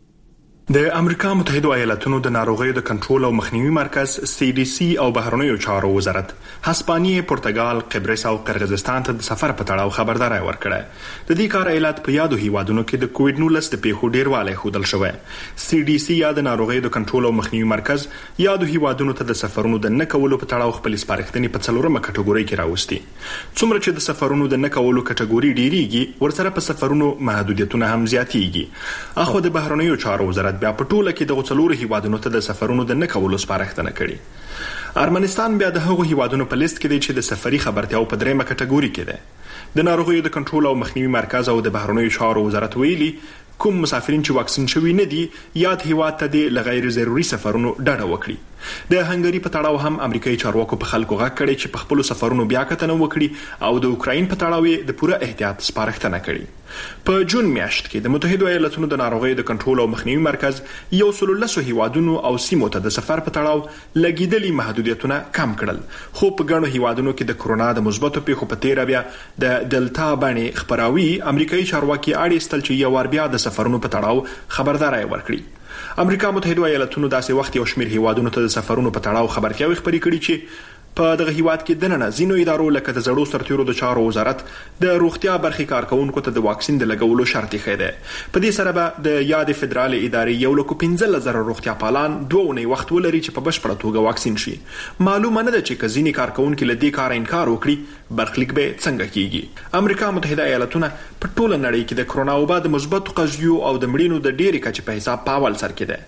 د امریکا متحده ایالاتونو د ناروغیو د کنټرول او مخنیوي مرکز سی ډي سي او بهرنیو چارو وزارت هسپانیې، پرتګال، قبرس او قرغیزستان ته د سفر په تړاو خبرداري ورکړه. د دې کار علت په یادو هیوادونو کې د کووډ نولس د پیښو ډیروالی ښودل شوی. سی ډي سي یا د ناروغیو د کنټرول او مخنیوي مرکز یادو هیوادونو ته د سفرونو د نه کولو په تړاو خپل سپارښتنې په څلورمه کټګوري کې راوستي. څومره چې د سفرونو د نه کولو کټګوري ډیریږي، ورسره په سفرونو محدودیتونه هم زیاتیږي. اخو د بهرنیو چارو وزارت بیا په ټوله کې د څلورو هیوادونو ته د سفرونو د نه کولو سپارښتنه کړې. ارمنستان بیا د هغو هیوادونو په لیست کې دی چې د سفري خبرتیاو په دریمه کټګوري کې دی. د ناروغیو د کنټرول او مخنیوي مرکز او د بهرنیو چارو وزارت ویلي کوم مسافرین چې واکسین شوي نه دي یاد هیواد ته د غیر ضروري سفرونو ډډه وکړي. د هنګری په تړاو هم امریکایي چارواکو په خلکو غږ کړی چې په خپل سفرونو بیا کتنه وکړي او د اوکراین په تړاو د پوره احتیاط سپارښتنه کړي. په جون میاشت کې د متحده ایالاتونو د ناروغیو د کنټرول او مخنیوي مرکز یو سل لسو هیوادونو او سیمو ته د سفر په تړاو لګیدلي محدودیتونه کم کړل، خو په ګڼو هیوادونو کې د کورونا د مثبتو پیښو په تیر بیا د دلتا باندې خبراوي امریکایي چارواکي اړ استل چې یو ور بیا د سفرونو په تړاو خبرداري ورکړي. امریکا متحده ایالاتونو داسې وخت یو شمېر هیوادونو ته د سفرونو په تړاو خبرتیاوي خپرې کړي چې په دغه هیواد کې دننه ځینو ادارو لکه د زړو سرتیرو د چارو وزارت د روغتیا برخې کارکونکو ته د واکسین د لګولو شرط یې دی. په دې سره به د یاد فدرالي ادارې یو لکو پنځه زره روغتیا پالان دوه اونۍ وخت ولري چې په بشپړه توګه واکسین شي. معلومه نه ده چې که ځینې کارکونکي له دې کاره انکار وکړي برخلیک به څنګه کیږي. امریکا متحده ایالاتونه په ټوله نړۍ کې د کرونا وبا د مثبتو قضیو او د مړینو د ډېرې کچې په حساب په اول سر کې ده.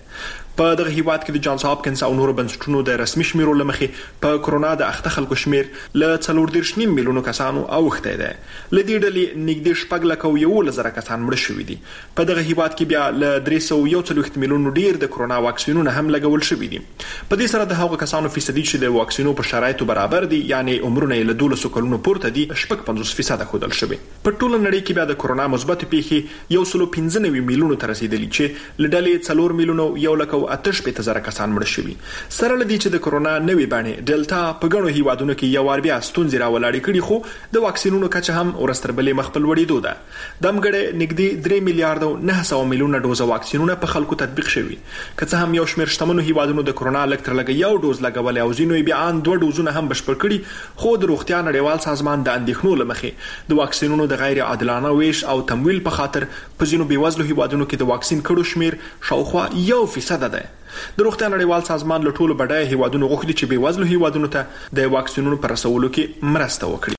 په دغه هیواد کې د جانز هاپکنز او نورو بنسټونو د رسمي شمیرو لمخې په کرونا د اخته خلکو شمیر له څلور دېرش نیم میلیونو کسانو اوښتی دی. له دې ډلې نږدې شپږ لکه او یولس زره کسان مړه شوي دي. په دغه هیواد کې بیا له درې سوه یو څلوېښت میلیونو ډېر د کرونا واکسینونه هم لګول شوي دي. په دې سره د هغو کسانو فیصدي چې د واکسینو په شرایطو برابر دي یعنی عمرونه یې له دولسو کلونو پورته دي شپږ پنځوس فیصده ښودل شوي. په ټوله نړۍ کې بیا د کرونا مثبتې پیښې یو سلو پنځه نوي میلیونو ته رسېدلي چې له ډلې څلور میلیونو یو لک او اته شپېته زره کسان مړه شوي. سره له دې چې د کرونا نوې بڼې ډلتا په ګڼو هیوادونو کې یو وار بیا ستونزې راولاړې کړي خو د واکسینونو کچه هم ورځ تر بلې مخ په لوړېدو ده. دمګړی نږدې درې میلیارډ او نهه سوه میلیونه ډوزه واکسینونه په خلکو تطبیق شوي. که څه هم یو شمېر شتمنو هیوادونو د کرونا لږ تر لږه یو ډوز لګولی او ځینو یې بیا ان دوه ډوزونه هم بشپړ کړي، خو د روغتیا نړیوال سازمان د اندېښنو له مخې د واکسینونو د غیر عادلانه ویش او تمویل په خاطر په ځینو بېوزلو هیوادونو کې د واکسین کړو شمیر شاوخوا یو فیصده ده. د روغتیا نړیوال سازمان له ټولو بډایه هیوادونو غوښتي چې بېوزلو هیوادونو ته د واکسینونو په رسولو کې مرسته وکړي.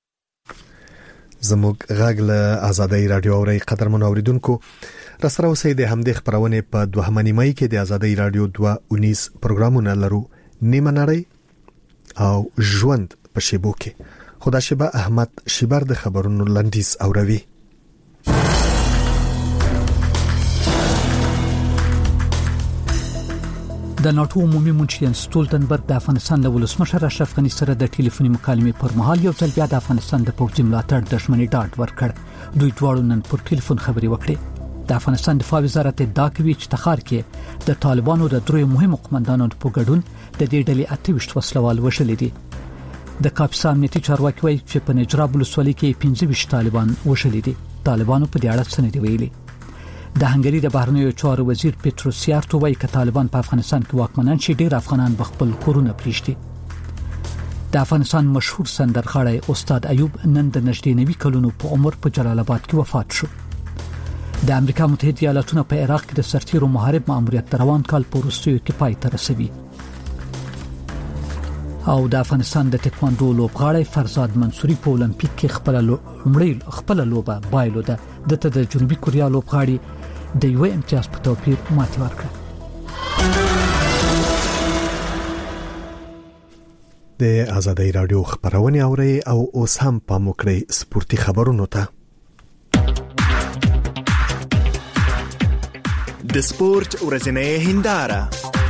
زموږ غږ له آزادۍ رادیو اوري قدرمن اوریدونکو راسره اوسئ. د همدې خبرونه په دوهمه نیمه کې د آزادۍ رادیو دوه اونیس پروګرامونه لرو، نیمه نړۍ او ژوند په شیبو کې. خدا شبا احمد شیبر د خبرونو لنډیز اوروي. د ناتو عمومي منشي ستولتنبرګ د افغانستان له ولسمشر اشرف غني سره د ټلیفوني مکالمې پر مهال یو ځل بیا د افغانستان د پوځي ملاتړ د ژمنې ډاډ ورکړ. دوی دواړو نن پر ټلیفون خبرې وکړې. د افغانستان دفاع وزارت ادعا کوي چې تخار کې د طالبانو د درې مهمو قومندانانو په ګډون د دې ډلې اته ویشت وسلوال وژل دي. د کاپیسا امنیتي چارواکي وایي چې په نجراب ولسوالۍ کې پنځه ویشت طالبان وژل دي. طالبانو په دې اړه څه نه دی ویلي. د هنګري د بهرنیو چارو وزیر پیټروس سیارتو وایي چې طالبان په افغانستان کې واکمنان شي ډېر افغانان بخپل کورونه پریږدي. د افغانستان مشهور سندرغاړی استاد ایوب نن د نږدې نوي کلونو په عمر په جلال آباد کې وفات شو. د امریکا متحده ایالاتونو په عراق کې د سرتیرو محارب مأموریت روان کال په وروستیو کې پای ته رسوي. او د افغانستان د ټیکواندو لوبغاړی فرزاد منصوري په اولمپیک کې خپل لومړی خپل لوبه بایلو ده. د د جنوبي کوریا لوبغاړي د یو امتیاز په توپیر ماتې ورکړه. د آزادۍ رادیو خبرونه اوري او اوس هم په موکړی سپورتي خبرونو ته. د سپورت ورځنۍ هنداره.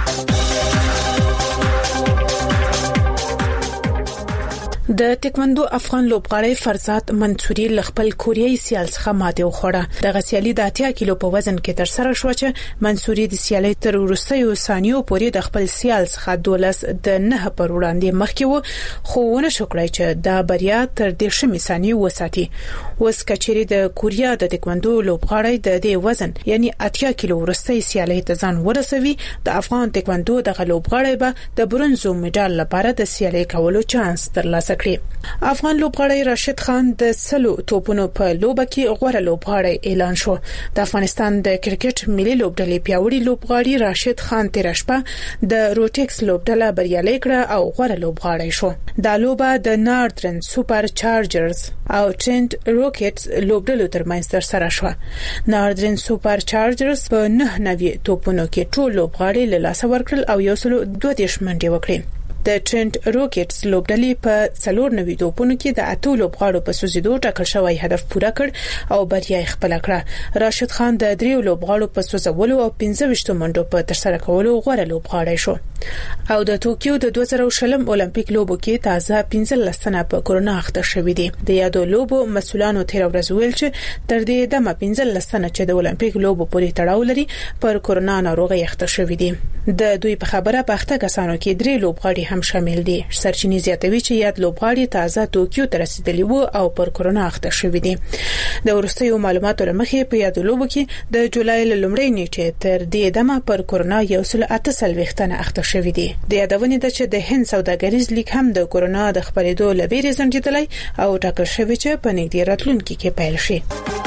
د ټیکواندو افغان لوبغاړی فرزاد منصوري لخپل کوریایي سیال څخه ماته وخوړه. د غسیالي د اتیا کیلو په وزن کې تر سره شو چې منصوري د سیالي تر وروستیو ثانیو پورې د خپل سیال څخه دولس د نه پر وړاندې مخکې وو، خو ونه شو کړای چې دا بریا تر دې شمې ثانیو وساتي. اوس کچېری د کوریا د ټیکواندو لوبغاړی د دې وزن یعنی اتیا کیلو وروستي سیالي ته ځان ورسوي. د افغان ټیکواندو د لوبغاړی به د برونزو میډال لپاره د سیالي کولو چانس ترلاسه کړي. افغان لوبغاړی راشد خان د سلو توپونو په لوبه کې غوړه لوبغاړی اعلان شو. د افغانستان د کرکټ ملي لوبډلې پیاوړي لوبغاړی راشد خان تیر شپه د روټیکس لوبډله بریالي کړه او غوړه لوبغاړی شو. د لوبه د ناردرن سوپر چارجرز او ټرنټ روکټس لوبډلو ترمنځ تر سره شو. ناردرن سوپر چارجرز په نه نوي توپونو کې ټول لوبغاړي له لاس ورکړل او یو سلو دوه دیش منډې وکړې. د ټرنټ روکټس لوبډلې په څلور نوي توپونو کې د اته لوبغاړو په سوزیدو ټاکل شوی هدف پوره کړ او بریا یې خپل کړه. راشد خان د دریو لوبغاړو په سوزولو او پنځه ویشت منډو په ترسره کولو غوړه لوبغاړی شو. او د ټوکیو د دوه زره شلم اولمپیک لوبو کې تازه پنځه لسنه په کورونا اخته شوې دي. د یادو لوبو مسولانو تیر ورځ ویل چې تر دې دمه پنځه لسنه چې د اولمپیک لوبو پورې تړاو لري پر کورونا ناروغي اخته شوې دي. د دوی په خبره په اخته کسانو کې درې لوبغاړي هم شامل دي. سرچینې زیاتوي چې یاد لوبغاړي تازه ټوکیو ته رسیدلي وو او پر کورونا اخته شوې دي. د ورستیو معلوماتو لمخې په یاد لوبو کې د جولای لومړۍ نیټې تر دې دمه پر کورونا یو سل اته سلويختنه اخته شوې دي. د یادونې ده چې د هند سوداګریز لیگ هم د کورونا د خپرېدو لپاره ځنډیدلی او ټاکل شوی چې په نږدې راتلونکي کې پیل شي.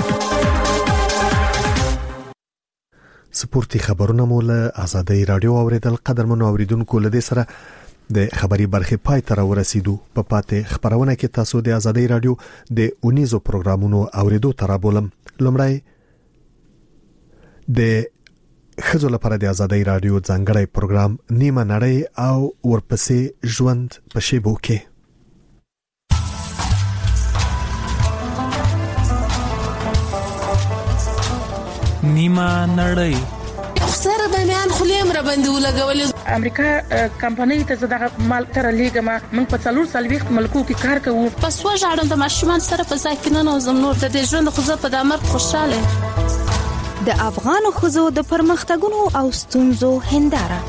سپورتي خبرونه مول آزادۍ رادیو اوریدل. قدرمنو اوریدونکو له دې سره د خبري برخه پای ته ورسیدو. په پاتې خبرونه کې تاسو د آزادۍ رادیو د اونیزو پروګرامونو اوریدو ترابولم. لمړی د خځو لپاره د آزادۍ رادیو ځانګړی پروګرام نیمه نړۍ او ورپسې ژوند په شیبو کې. نیمه نړۍ سره د میان خلیم را باندې ولګول. امریکا کمپنۍ ته زړه مال تر لیګما موږ په څلور سالويخ ملکو کې کار کوو. پس وژاړم د ماشومان سره په ځای کې نه نوزم نور د ژوند خو په دمر خوشاله. د افغان خزو د پرمختګونو او ستونزو هنداره.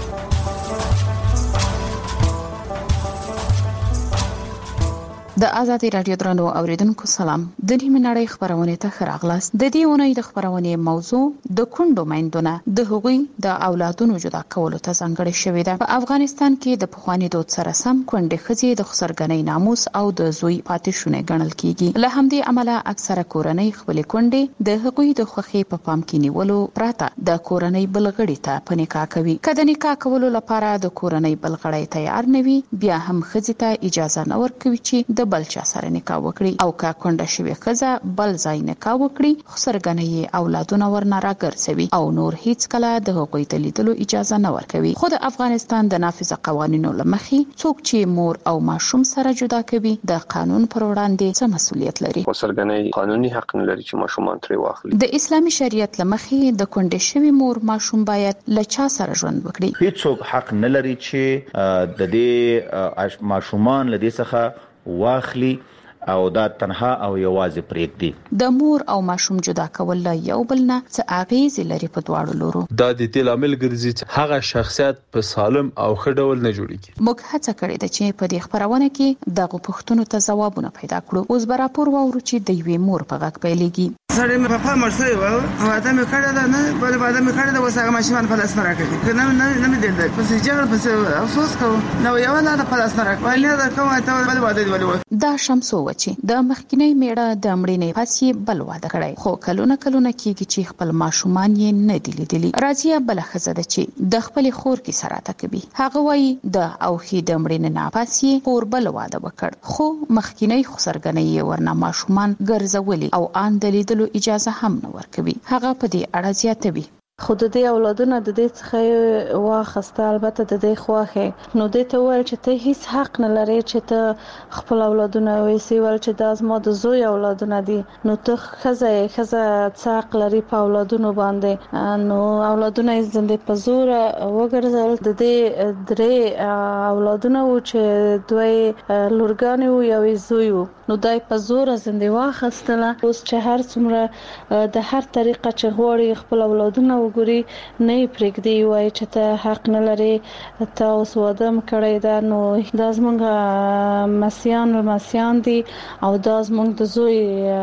د آزادۍ رادیو درنو اوریدونکو سلام. د نیمه نړۍ خبرونه ته خراغلاس. د دې اونۍ د خبرونه موضوع د کندو میندونه د هغوی د اولادونو جدا کولو ته ځانګړې شوې ده. په افغانستان کې د پخوانی دود سره سم کندې خزي د خسرګنۍ ناموس او د زوی پاتې شونه ګڼل کیږي. له همدې عمله اکثره کورنۍ خپل کندې د هغوی د خوخي په پام کې نیولو پراته د کورنۍ بلغړی ته په نکاح کوي. کله نکاح کولو لپاره د کورنۍ بلغړی تیار نه وي بیا هم خزي ته اجازه نه ورکوي چې د بل چا سره نکاح وکړي او کا کونډه شوی خزه بل ځای نکاح وکړي خسرګنۍ اولادونه ورنه راګرځوي او نور هیڅ کله د حقوقي لیدلو اجازه نه ورکوي. خو د افغانستان د نافذ قوانینو لمخې څوک چې مور او ماشوم سره جدا کوي د قانون پر وړاندې څه مسؤلیت لري. خسرګنۍ قانوني حق نه لري چې ماشومان ترې واخلي. د اسلامي شریعت لمخې د کونډه شوی مور ماشوم باید له چا سره ژوند وکړي. هیڅوک حق نه لري چې د دې ماشومان له دې څخه واخلي او دا تنها او یوازې پرېږدي. د مور او ماشوم جدا کول له یو بل نه څه اغیز لري په دواړو لورو. دا د دې لامل ګرځي چې هغه شخصیت په سالم او ښه ډول نه جوړیږي. موږ هڅه کړې ده چې په دې خبرونه کې دغه پوښتنو ته ځوابونه پیدا کړو. اوس به راپور واورو چې د یوې مور په غږ پیلېږي. سړی مې په خپل مرسته و او اته مې کړه ده نه بل باندې مې کړه ده وسه ماشومان په لاس نه راکړي کنه نه نه مې دل پس جګړه پس افسوس کوم نو یو نه ده په لاس نه راکړي ولې دا کومه ته بل باندې ولې دا شمسو وچی د مخکینی میړه د مړینې پاسې بل واده کړی خو کلونه کلونه کېږي چې خپل ماشومان یې نه دي لیدلي. راځي بل خزه ده چې د خپل خور کې سره تکبي هغه وایي د اوخي د مړینې نه پاسې خور بل واده وکړ خو مخکینی خسرګنۍ ورنه ماشومان ګرځولي او ان د لیدلو اجازه هم نه ورکوي. هغه په دې اړه زیاتوي. خو د دې اولادونه د دې څخه واخسته البته د دې خواخه نو د ته ویل چې ته هیڅ حق نه لري چې ته خپل اولادونه وېسي ول چې د ازما د زوی اولادونه دي نو ته خزه خزه څاق لري په اولادونو باندې نو اولادونه یې زنده په زور وګرځول. د دې درې اولادونه و چې دوی لورګان او یو زوی نو دای په زور زنده واخستله. اوس چې هر څومره د هر طریقه چې غوړي خپل اولادونه ګوري نه پرېږدي وای چې ته حق نه لري ته اوس وادم کړی دا نو دا زمونږ مسیان او مسیان دي او دا زمونږ د زوی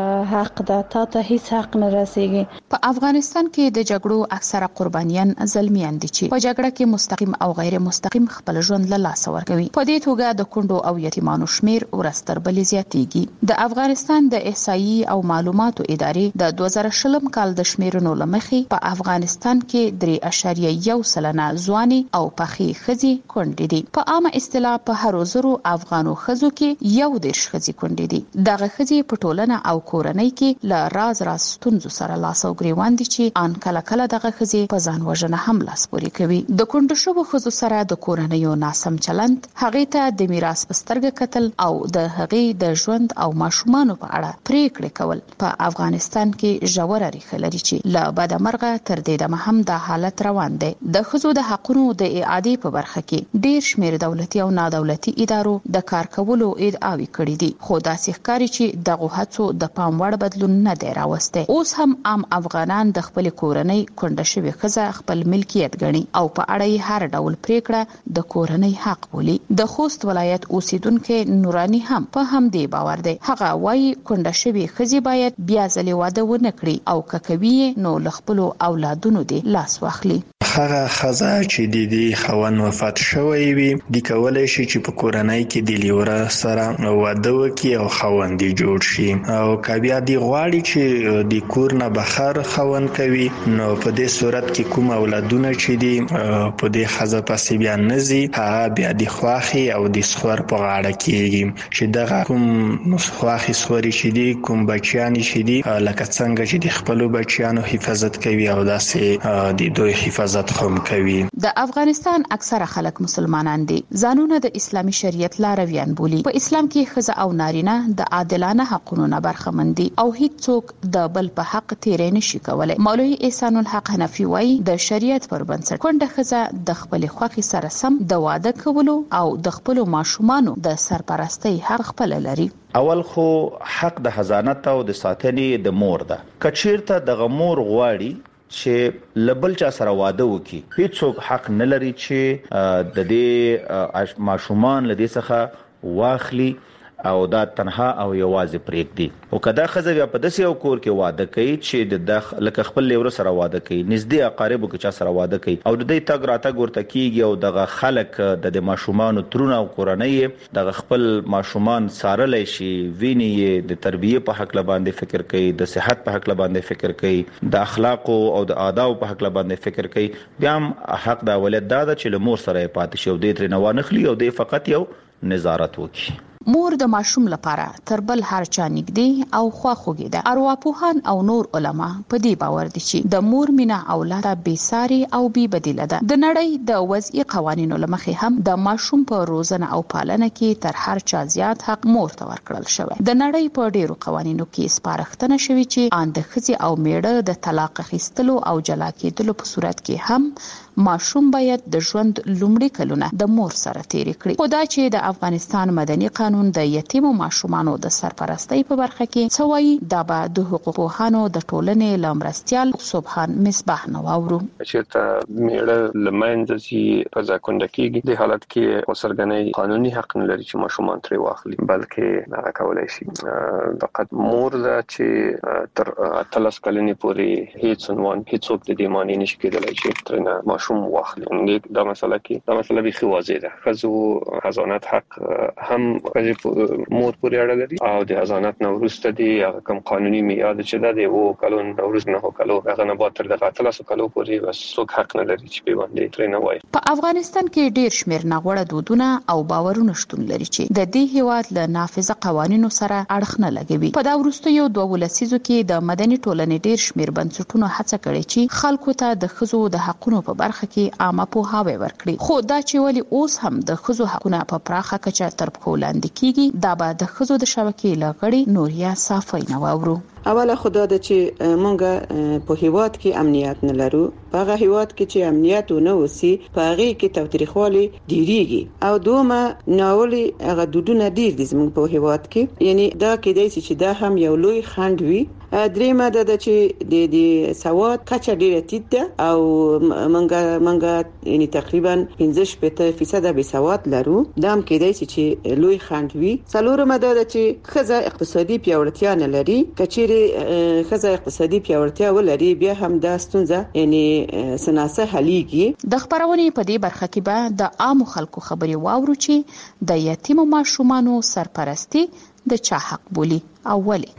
حق ده تا ته هیڅ حق نه رسیږي. په افغانستان کې د جګړو اکثره قربانیان زلمیان دي چې په جګړه کې مستقیم او غیر مستقیم خپل ژوند له لاسه ورکوي. په دې توګه د کندو او یتیمانو شمیر ورستر بل زیاتېږي. د افغانستان د احصایي او معلوماتو ادارې د دوه زره شلم کال د شمیرونو لمخې په افغانستان کې درې اعشاریه یو سلنه ځواني او پخې خزي کونډې دي. په عامه اصطلاح په هر زرو افغانو خزو کې یو دیرش خزي کونډې دي. دغه خزي په ټولنه او کورنۍ کې ل راز راز ستونزو سره لاس او ګریوان دي چې ان کله کله دغه خزي په ځان وژنه هم لاس پوري کوي. د کونډو شوو خزو سره د کورنۍ ناسم چلند هغه ته د میراث پسترګه قتل او د هغه د ژوند او ماشومانو په اړه پریکړه کول په افغانستان کې ژوره ریښه لري چې ل بد مرغه تر دې د هم د حالت روان دی. د خزو د حقونو د اعادې په برخه کې ډیر شمیر دولتي او نادولتي ادارو د کار کولو ادعاوې کړې دي خو داسې ښکاري چې دغه هڅو د پام وړ بدلون نه دی راوستی. اوس هم عام افغانان د خپل کورنۍ کونډه شوی خزه خپل ملکیت ګڼي او په اړه یې هر ډول پریکړه د کورنۍ حق بولي. د خوست ولایت اوسیدونکو نورانی هم په همدې باور دی. هغه وایي کونډه شوی خزي باید بیا ځلې واده ونه کړي او ککوي نو لخپل اولادونو دی لاس واخلي. هغه خزه چې د دې خوان وفات شوی وي د کولای شي چې په کورنۍ کې د لیوره سره واده وکړي او خوان دی جوړ شي او کبیا دی غواړي چې د کور نه بخر خوان کوي نو په دې صورت کې کوم اولادونه چې دی په دې خزه پسې بیا نزي هغه بیا د خواخي او د سخور په غاړه کېږي چې دغه کوم خواخي سوري چې دي کوم بچیان چې دي لکه څنګه چې د خپل بچیانو حفاظت کوي او داسې د دوی حفاظت هم کوي. د افغانستان اکثره خلک مسلمانان دي، ځانونه د اسلامي شریعت لارویان بولي. په اسلام کې ښځه او نارینه د عادلانه حقونو نه برخمن دي او هیڅ څوک د بل په حق تیرې نشي کولای. مولوی احسان الحق حنفي وایي د شریعت پر بنسټ کونډه ښځه د خپل خوښي سره سم د واده کولو او د خپل ماشومانو د سرپرستۍ حق خپل لري. اول خو حق د حضانت او د ساتنې د مور ده. کچیرته د غمور غواړي چې لبل چا سره واده وکي، هیڅوک حق نه لري چې د دې ماشومان لدې څخه واخلي او دا تنها او یوازې پرېږدي. او کدا خزه بیا په داسې یو کور کې واده کوي چې د لکه خپل لیور سره واده کوي، نږدې اقاربو کې چا سره واده کوي او د دې تګ راتګ ورته کیږي او دغه خلک د ماشومان ترونه او قرانه دغه خپل ماشومان سارلای شي، ویني د تربیه په حق لباندې فکر کوي، د صحت په حق لباندې فکر کوي، د اخلاق او د آداب په حق لباندې فکر کوي، بیا حق د ولادت دا چې له مور سره پاتې شي او د تر نه وانخلي او د فقط یو نظارت وکړي. مور د ماشوم لپاره تر بل هر چا نږدې او خواخوږي ده. ارواپوهان او نور علما په دې باور دي چې د مور مینا اولاد بې ساري او بې بدیله ده. د نړۍ د وضعي قوانینو لمخې هم د ماشوم په روزنه او پالنه کې تر هر چا زیات حق مور ته ورکړل شوی. د نړۍ په ډیرو قوانینو کې سپارښتنه شوی چې ان د ښځې او میړه د طلاق اخیستلو او جلا کېدلو په صورت کې هم ماشوم باید د ژوند لومړي کلونه د مور سره تیر کړي. خو دا چې د افغانستان مدني قانون د یتیمو ماشومانو د سرپرستۍ په برخه کې څوایي دا به د حقوقپوهانو د ټولنې لمرستيال سبحان مصباح نو اورو. چې میړه لمنځ چې په ځکه کېږي د حالت کې وسرګنې قانوني حق نه لري چې ماشومان ترې واخلي، بلکې هغه کولای شي فقط مور دا چې تر اتلس کلنې پورې هیڅ عنوان هیڅوک د دې معنی نشي کېدلی چې ترنه ماشوم واخلي. دا مسله کې دا مسله به خو واضح ده. خزو حضانت حق هم مور پورې اړه لري او د حضانت نو وروسته دی کوم قانوني میعاد چې ده د او کلون وروز نه کلو هغه نه به تر د اتلس کلو پورې بس څوک حق نه لري چې به باندې ترنه وای. په افغانستان کې ډیر شمیر ناغوړه دودونه او باورونه شتون لري چې د دې هیواد له نافذه قوانینو سره اړخ نه لګوي. په دا وروستیو دوه ولسیزو کې د مدني ټولنې ډیر شمیر بنسټونو هڅه کړې چې خلکو ته د ښځو د حقونو په برخه کې عامه پوهاوی ورکړي. خو دا چې ولی اوس هم د ښځو حقونه په پراخه کچه تر پښو لاندې کیږي، دا به د ښځو د شبکې لغړي نوریا صافي نه واورو. اوله خدا د چې مونږه په هیواد کې امنیت نه لرو، په هغه هیواد کې چې امنیت نه وسی په هغه کې توتریخوالي ډیریږي او دومره ناولي هغه دودونه ډیر دي زموږ په هیواد کې. یعنی دا کېدای شي چې دا هم یو لوی خنډ وي. درېمه ده چې د دې سواد کچه ډیره ټیټ ده او مونږه مونږه یعنی تقریبا پنځه فیصد به سواد لرو. دا هم کېدای شي چې لوی خنډ وي. څلورمه ده چې ښځه اقتصادي پیاوړتیا نه لري. کچېرې ښځه اقتصادي پیاوړتیا ولري بیا هم دا ستونزه یعنی سناسه حلیږي. د خبرونې په دې برخه کې به د عام خلکو خبري واورو چې د یتیم ماشومانو سرپرستی د چا حق بولی او ولی.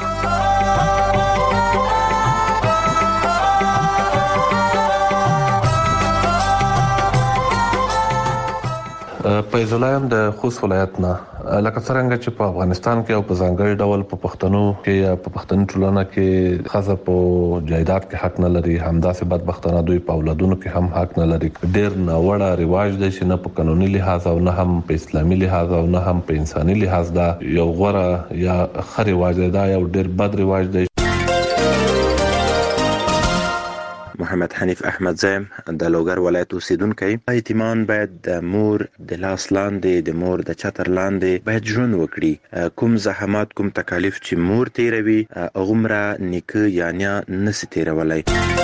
فیض الله یم د خوست ولایت نه. لکه څنګه چې په افغانستان کې او په ځانګړي ډول په پښتنو کې یا په پښتني ټولنه کې خزه په جایداد کې حق نه لري، همداسې بدبختانه دوی په اولادونو کې هم حق نه لري. ډېر ناوړه رواج دی چې نه په قانوني لحاظ او نه هم په اسلامي لحاظ او نه هم په انساني لحاظ دا یو غوره یا ښه رواج دی، دا یو ډېر بد رواج دی. محمد حنیف احمد زیم د لوګر ولایت اوسیدونکی. یتیمان باید د مور د لاس لاندې د مور د چتر لاندې باید ژوند وکړي. کوم زحمات کوم تکالیف چې مور تیروي هغومره نیکه یا نیا نسي تیرولی.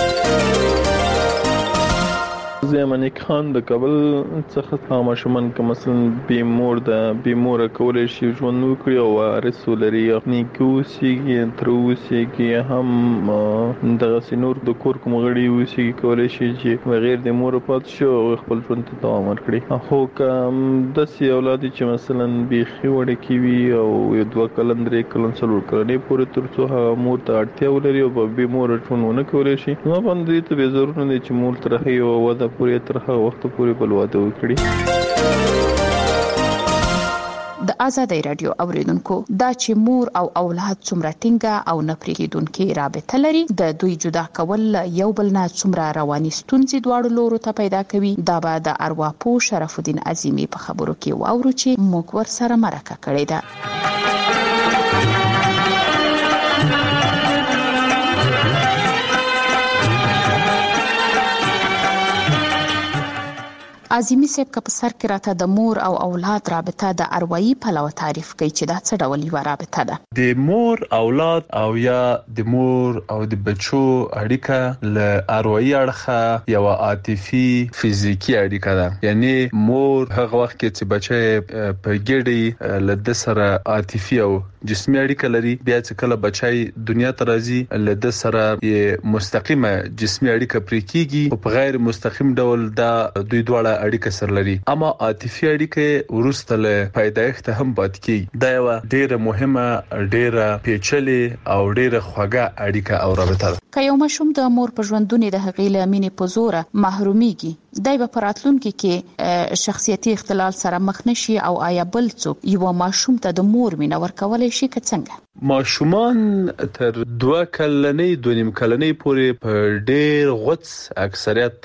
زمانیک خان د کابل څخه ماشومان که مثلا بې مور ده بې موره کولی شي ژوند وکړي او وارث ولري، نیکه اوسېږي، تره اوسېږي، هم دغسې نور د کور کوم غړي اوسېږي کولی شي چې بغیر د موره پاتې شي او خپل ژوند ته دوام ورکړي. خو که داسې اولاد چې مثلا بیخي وړکي وي او یو دوه کلن درې کلن څلور کلنې پورې تر څو هغه مور ته اړتیا ولري او بې موره ژوند ونه کولی شي، نو باندې ته بې ضرور نه دی چې مور تر هغې یوه وده پورې تر هغه وخت پورې بل واده وکړي. د د آزادۍ رادیو اوریدونکو دا چې مور او اولاد څومره ټینګه او نه پرېږدونکې رابطه لري د دوی جدا کول یو بل نه څومره رواني ستونزې دواړو لورو ته پیدا کوي دا به د ارواپوه شرف الدین عظیمی په خبرو کې واورو چې موږ ورسره مرکه کړې ده. عظیمی صاحب که په سر کې راته د مور او اولاد رابطه د اروایي پلوه تعریف کوي چې دا څه ډول یو رابطه ده؟ د مور اولاد او یا د مور او د بچو اړیکه له اروایي اړخه یو عاطفي فزیکی اړیکه ده. یعنی مور هغه وخت کې چې بچي په ګډي له د سره عاطفي او جسمي اړیکه لري بیا چې کله بچي دنیا ته راځي له د سره یې مستقیمه جسمي اړیکه پرې کیږي او په غیر مستقیم ډول دا دوی دواړه اړیکه سره لري. اما عاطفي اړیکه ورسته له پیدایښت هم پاتې کیږي. دا یو ډیره مهمه ډیره پیچلې او ډیره خوږه اړیکه او رابطه ده. که یو ماشوم د مور په ژوندونی د هغې له مینې په زوره محرومیږي دای به په راتلونکي کې شخصیتي اختلال سره مخ نشي او آیا بل څوک یو ماشوم ته د مور مینه ورکولی شي که څنګه؟ ماشومان تر دوه کلنۍ دوه نیم کلنۍ پورې په ډیر غوڅ اکثریت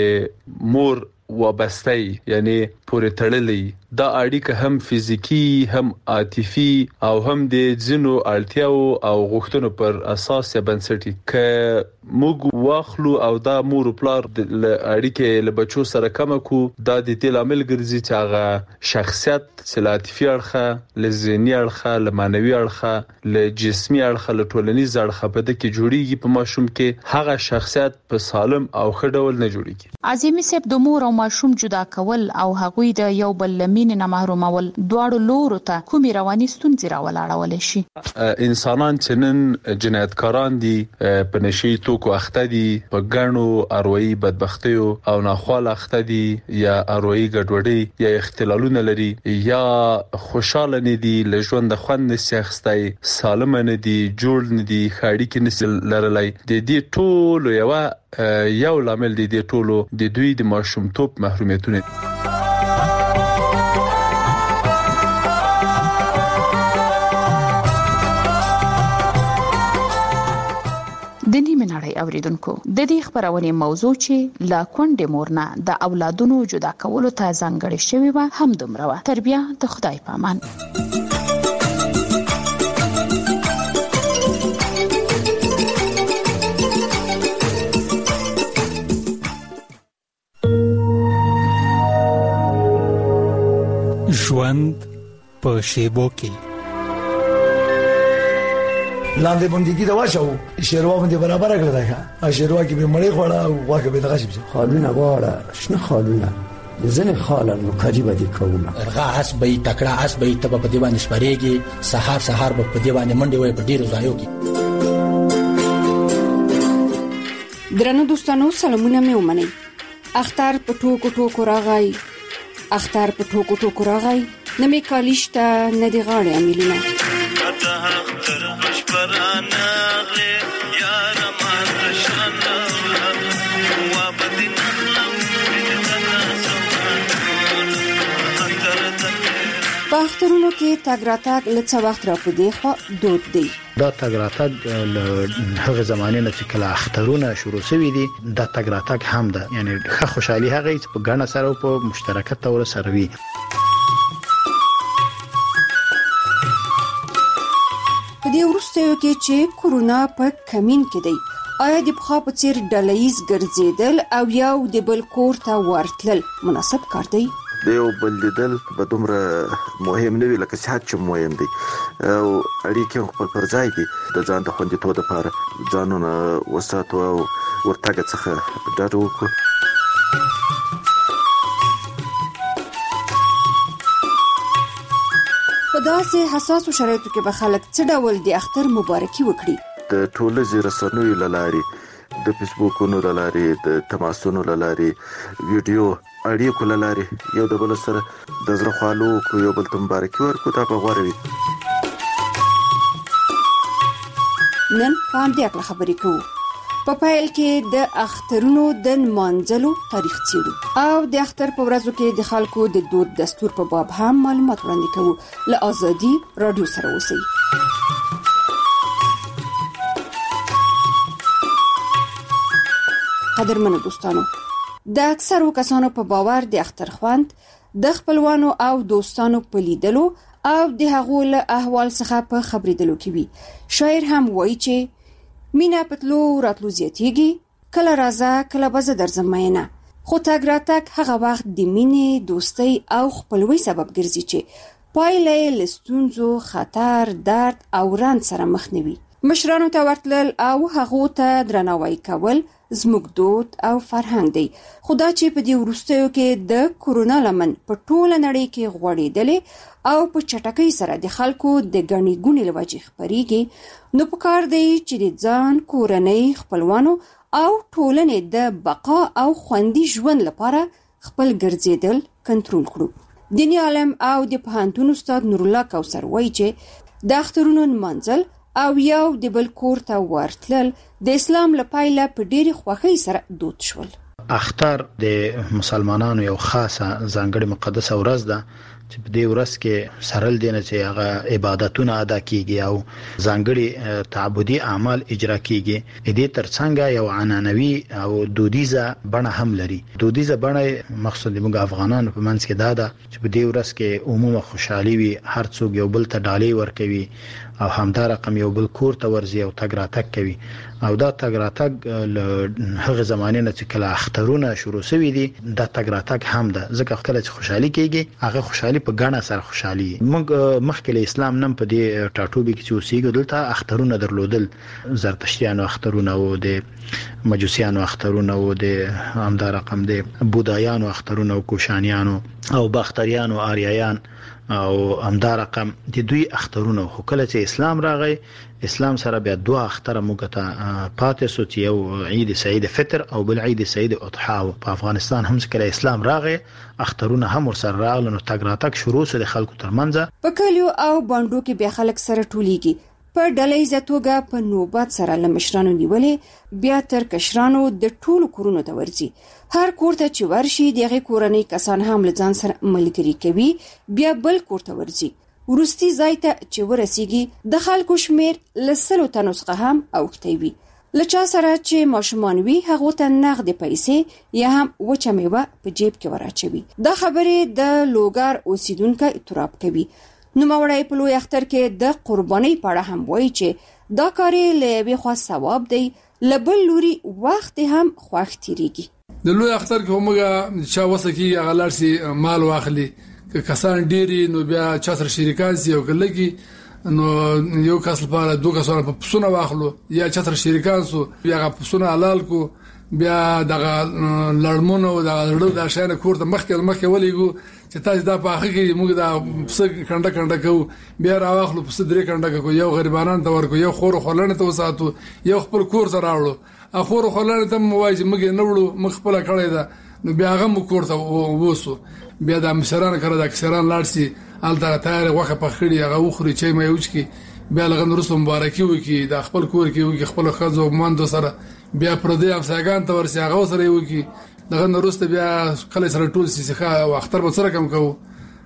د مور وابسته یعنی پورې تړلې دا اړیکه هم فزیکی هم عاطفي او هم د ځینو اړتیاو او غوښتنو پر اساس یا بنسټي ک موږ واخلو او دا مور پلار د اړیکې له بچو سره کم کو دا د دې عامل ګرځي چې هغه شخصیت سلاتفي اړخه له ذهني اړخه له مانوي اړخه له جسمي اړخه له ټولنیز اړخه په دې کې جوړیږي په ماشوم کې هغه شخصیت په سالم او ښه ډول نه جوړیږي. عظیمی صاحب د مور او ماشوم جدا کول او هغوی د یو بل لمین نه محرومول دواړو لورو ته کومې رواني ستونزې راولاړولای شي؟ انسانان چې نن جنایتکاران دي په نشي توکو اخته دي په ګڼو اروایي بدبختیو او ناخواله اخته دي یا اروایي ګډوډي یا اختلالونه لري یا خوشاله نه دي له ژوند خوند نشي اخستای سالم نه دي جوړ نه دي خاړي کې نسل لرلای د دې ټولو یو یو لامل دی د ټولو د دوی د ماشومتوب محرومیتونه. د نیمه نړۍ اوریدونکو د دې خبرونه موضوع چې لا کونډې مورنه د اولادونو جدا کولو ته ځانګړې شوی و هم دومره و. تر بیا د خدای پامان. ژوند په شیبو کې لاندې باندې دا واچو شیروا باندې برابر کړل دا شیروا کې به مړې خوړه او واګه به دغه شي خالونه غواړه شنه خالونه ځنه خاله نو کاجی باندې کومه ارغا اس به تکړه اس به تب په دیوان شپریږي سحر سحر په دیوان منډي وي په ډیرو ځایو کې. درنو دوستانو سلامونه مې ومنئ. اختر په ټوکو ټوکو راغی اختر په ټوکو ټوکو راغی نمې کالیشته نه دی غاړې امیلونه اختر بشپرانه غلې یار مان شانه و بدینه په اخترونو کې تګ راتګ لڅ وخت را پدې خو دود دی. دا تګ راتګ هغه زمانه نه چې کله اخترونه شروع شوي دي دا تګ راتګ هم ده یعنی ښه خوشحالي هغه چې په ګڼه سره او په مشترکت تور سره وي. په دې ورستیو کې چې کورونا په کمین کې دی آیا د بخا په چیر ډلایز ګرځیدل او یو د بل کور ته ورتل مناسب کار دی؟ دیو بل لیدل به دومره مهم نه وی لکه صحت چې مهم دی او اړیکې خپل پر ځای دي د ځان د خوندیتوب لپاره ځانونه وساتو او ورتګ څخه ډاډ وکړو. په داسې حساسو شرایطو کې به خلک څه ډول د اختر مبارکي وکړي؟ د ټولنیزو رسنیو له لارې د فیسبوکونو له لارې د تماسونو له لارې ویډیو اړیکو له لارې یو د بل سره د زړه خالو کو یو بل ته مبارکي ورکړو دا به غوړه وي. نن پام دې خبرې کوو په پیل کې د اخترونو د منځلو تاریخ څیړو او د اختر په ورځو کې د خلکو د دود دستور په باب هم معلومات وړاندې کوو. له ازادي رادیو سره اوسئ. قدرمنو دوستانو، د اکثرو کسانو په باور د اختر خوند د خپلوانو او دوستانو په لیدلو او د هغو له احوال څخه په خبرېدلو کې وي. شاعر هم وایي چې مینا پتلو راتلو زیاتیږي، کله راځه کله به زه درځم مینه. خو تګ راتګ هغه وخت د مینې، دوستۍ او خپلوۍ سبب ګرځي چې پایله یې له ستونزو، خطر، درد او رنځ سره مخ نه وي. مشرانو ته ورتلل او هغو ته درناوی کول زموږ دود او فرهنګ دی. خدا چې په دې وروستیو کې د کورونا لمن په ټوله نړۍ کې غوړېدلې او په چټکۍ سره د خلکو د ګڼې ګوڼې له وجې خپرېږي، نو پکار دی چې د ځان، کورنۍ، خپلوانو او ټولنې د بقا او خوندي ژوند لپاره خپل ګرځېدل کنټرول کړو. دیني عالم او د پوهنتون استاد نورالله کوثر وایي چې د اخترونو نمانځل او یو د بل کور ته ورتلل د اسلام له پایله په ډېرې خوښۍ سره دود شول. اختر د مسلمانانو یو خاصه ځانګړې مقدسه ورځ ده چې په دې ورځ کې سرل دینه چې هغه عبادتونه ادا کیږي او ځانګړي تعبدي اعمال اجرا کیږي. دې ترڅنګ یو عنعنوي او دودیزه بڼه هم لري. دودیزه بڼه مقصد موږ افغانانو په منځ کې دا ده چې په دې ورځ کې عموما خوشحالي وي، هر څوک یو بل ته ډالۍ ورکوي او همدا رقم یو بل کور ته ورځي او تګ راتګ کوي. او دا تګ راتګ له هغه زمانه نه چې کله اخترونه شروع شوي دي، دا تګ راتګ هم ده. ځکه کله چې خوشحالي کیږي هغه خوشحالي په ګڼه سره خوشحالي. موږ مخکې له اسلام نن په دې ټاټوبي کې چې اوسېږو دلته اخترونه درلودل، زرتشتیانو اخترونه او د مجوسیانو اخترونه او د همدا رقم د بودایانو اخترونه او کوشانیانو او باختریانو آریایان او همدا رقم د دوی اخترونه. خو کله چې اسلام راغی، اسلام سره بیا دوه اختر موږ ته پاتې سو، چې یو عید سعید فطر او بل عید سعید اضحا. په افغانستان هم کله اسلام راغی اخترونه هم ورسره راغله، نو تګ راتګ شروع سو د خلکو ترمنځ. په کلیو او باندو کې بیا خلک سره ټولیږي، په ډلې زتوګه په نوبت سره له مشرانو نیولې بیا تر کشرانو د ټولو کورونو ته ورځي. هر کور ته چې ورشي دغه کورنۍ کسان هم له ځان سره ملګری کوي، بیا بل کور ته ورځي. ورستي ځای ته چې ورسیږي د خلکو شمیر لسلو تنو څخه هم اوښتی وي. له چا سره چې ماشومان وي هغه ته نغد پیسې یا هم وچه میوه په جیب کې وراچوي. دا خبرې د لوګر اوسیدونکو اعتراف کوي. نو مورای په لوی اختر کې د قربانۍ پاړه هم وایي چې دا کار له یوې خوا ثواب دی، له بل لوري وخت هم خوښ تیریږي. د لوی اختر کې همغه چا وسه کې هغه لارسي مال واخلي، که کسان ډيري نو بیا چا سره شریکان سي او کله کې نو یو کس لپاره دوه کسان په پسونه واخلو یا چا سره شریکان سو بیا پسونه حلال کو، بیا دغه لړمون او دغه لړو د شانه کوړه مخکې مخکې ولېګو چې تاسو دا په اخر کې موږ دا پس کنده کنده کوو، بیا راوخلو پس درې کنده کوو، یو غریبانان ته ورکو، یو خور خلنه ته وساتو، یو خپل کور ته راوړو. اخور خلنه ته موای چې موږ نه وړو مخ خپل کړی دا، نو بیا هغه مو کور ته ووسو. بیا د مشران کړه د اکثران لاړسي الته تیار وخه په خړی هغه وخوري چې مې وچ کی، بیا لغه نورسو مبارکي وکي د خپل کور کې وکي، خپل خزو ماندو سره بیا پر دې افساګان ته ورسي هغه سره وکي. دغه نورسته بیا کله سره ټول سي ښه واختر به سره کم کو،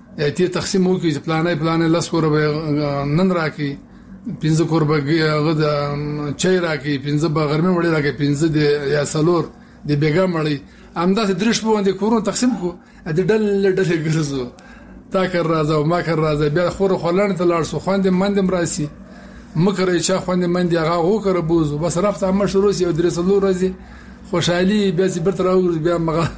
ته تقسیم وکي چې پلانې پلانې لاس کور به نن راکي، پنځه کور به غد چای راکي، پنځه به غرمه وړي راکي، پنځه د یا سلور د بیګا مړی امداسه درش په باندې کورونه تقسیم کو. د ډل ډل ګرځو تا کر راځه او ما کر راځه، بیا خور خلانه ته لاړ سو خوند مندم راسي مکرې چا خوند مند هغه وکړه بوزو بس رافت هم شروع سي او درسلو راځي خوشحالي بیا چې برتر او بیا مغه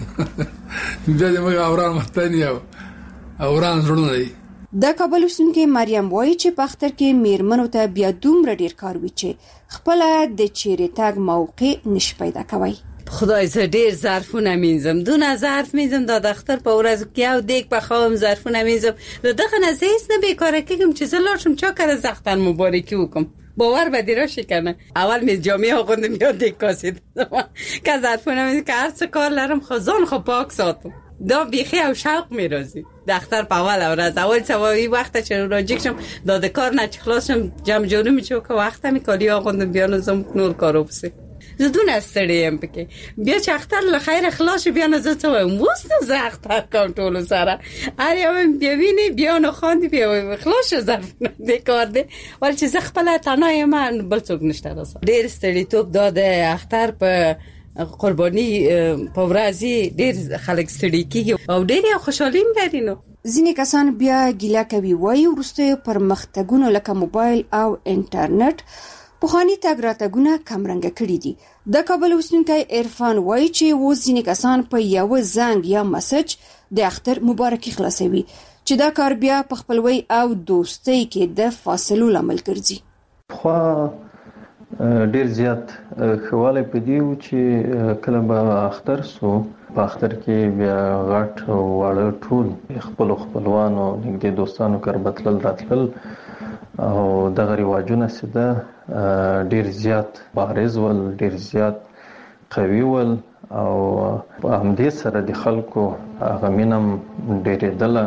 بیا د مغه اوران مختنی او اوران زړونه دی. د کابل اوسونکې مریم وایي چې په اختر کې میرمنو ته بیا دومره ډیر کار وي چې خپل د چیرې تاګ موقع نش پیدا کوي. خدای زه ډیر ظرفونه مینځم، دونه ظرف مینځم د اختر په ورځ کې او دیګ په خوام ظرفونه مینځم. دغه نه زیس نه بیکاره کېږم چې زه لاړم چا کړه زختن مبارکي وکم. باور به دیرا شکنه اول می جامعه آغوندم یا دیگه کاسید که ظرفونه می که هر چه کار لرم خزان خو پاک ساتم دا بیخی او شوق می رازی دختر پا اول او راز اول سوایی وقت چه راجیک شم داده کار نچه خلاص شم جمع جانو می چو که وقت می کالی آغوندم بیانو زم نور کارو بسی زدون استړی هم پکې بیا چې اختر له خیر خلاص بیا نه زه څه وایم اوس نه زه اختر کوم ټول سره هر یو بیا ویني بیا نه خاندي بیا خلاص ظرف نه کار دی ول چې زه خپل تنها من بل څوک نشته راځه ډیر ستړي توپ داده اختر په قرباني په ورځي ډیر خلک ستړي کیږي او ډیر خوشحالي لري نو ځینې کسان بیا ګیله کوي وایي وروسته پرمختګونه لکه موبایل او انټرنیټ پخواني تګ راتګونه کمرنګه کړي دي د کابل اوسیدونکی عرفان وایي چې اوس ځینې کسان په یو زنګ یا مسج د اختر مبارکي خلاصوي چې دا کار بیا په خپلوي او دوستۍ کې د فاصلو لامل ګرځي خو ډیر زیات خواله پدیو چې کله به اختر سو په اختر کې بیا غټ واړه ټول خپل خپلوانو نږدې دوستانو کربتل راتل او دغه رواجونه سده ډیر زیات بارز ول ډیر زیات قوي ول او په همدې سره د خلکو هغه مینم ډیر دله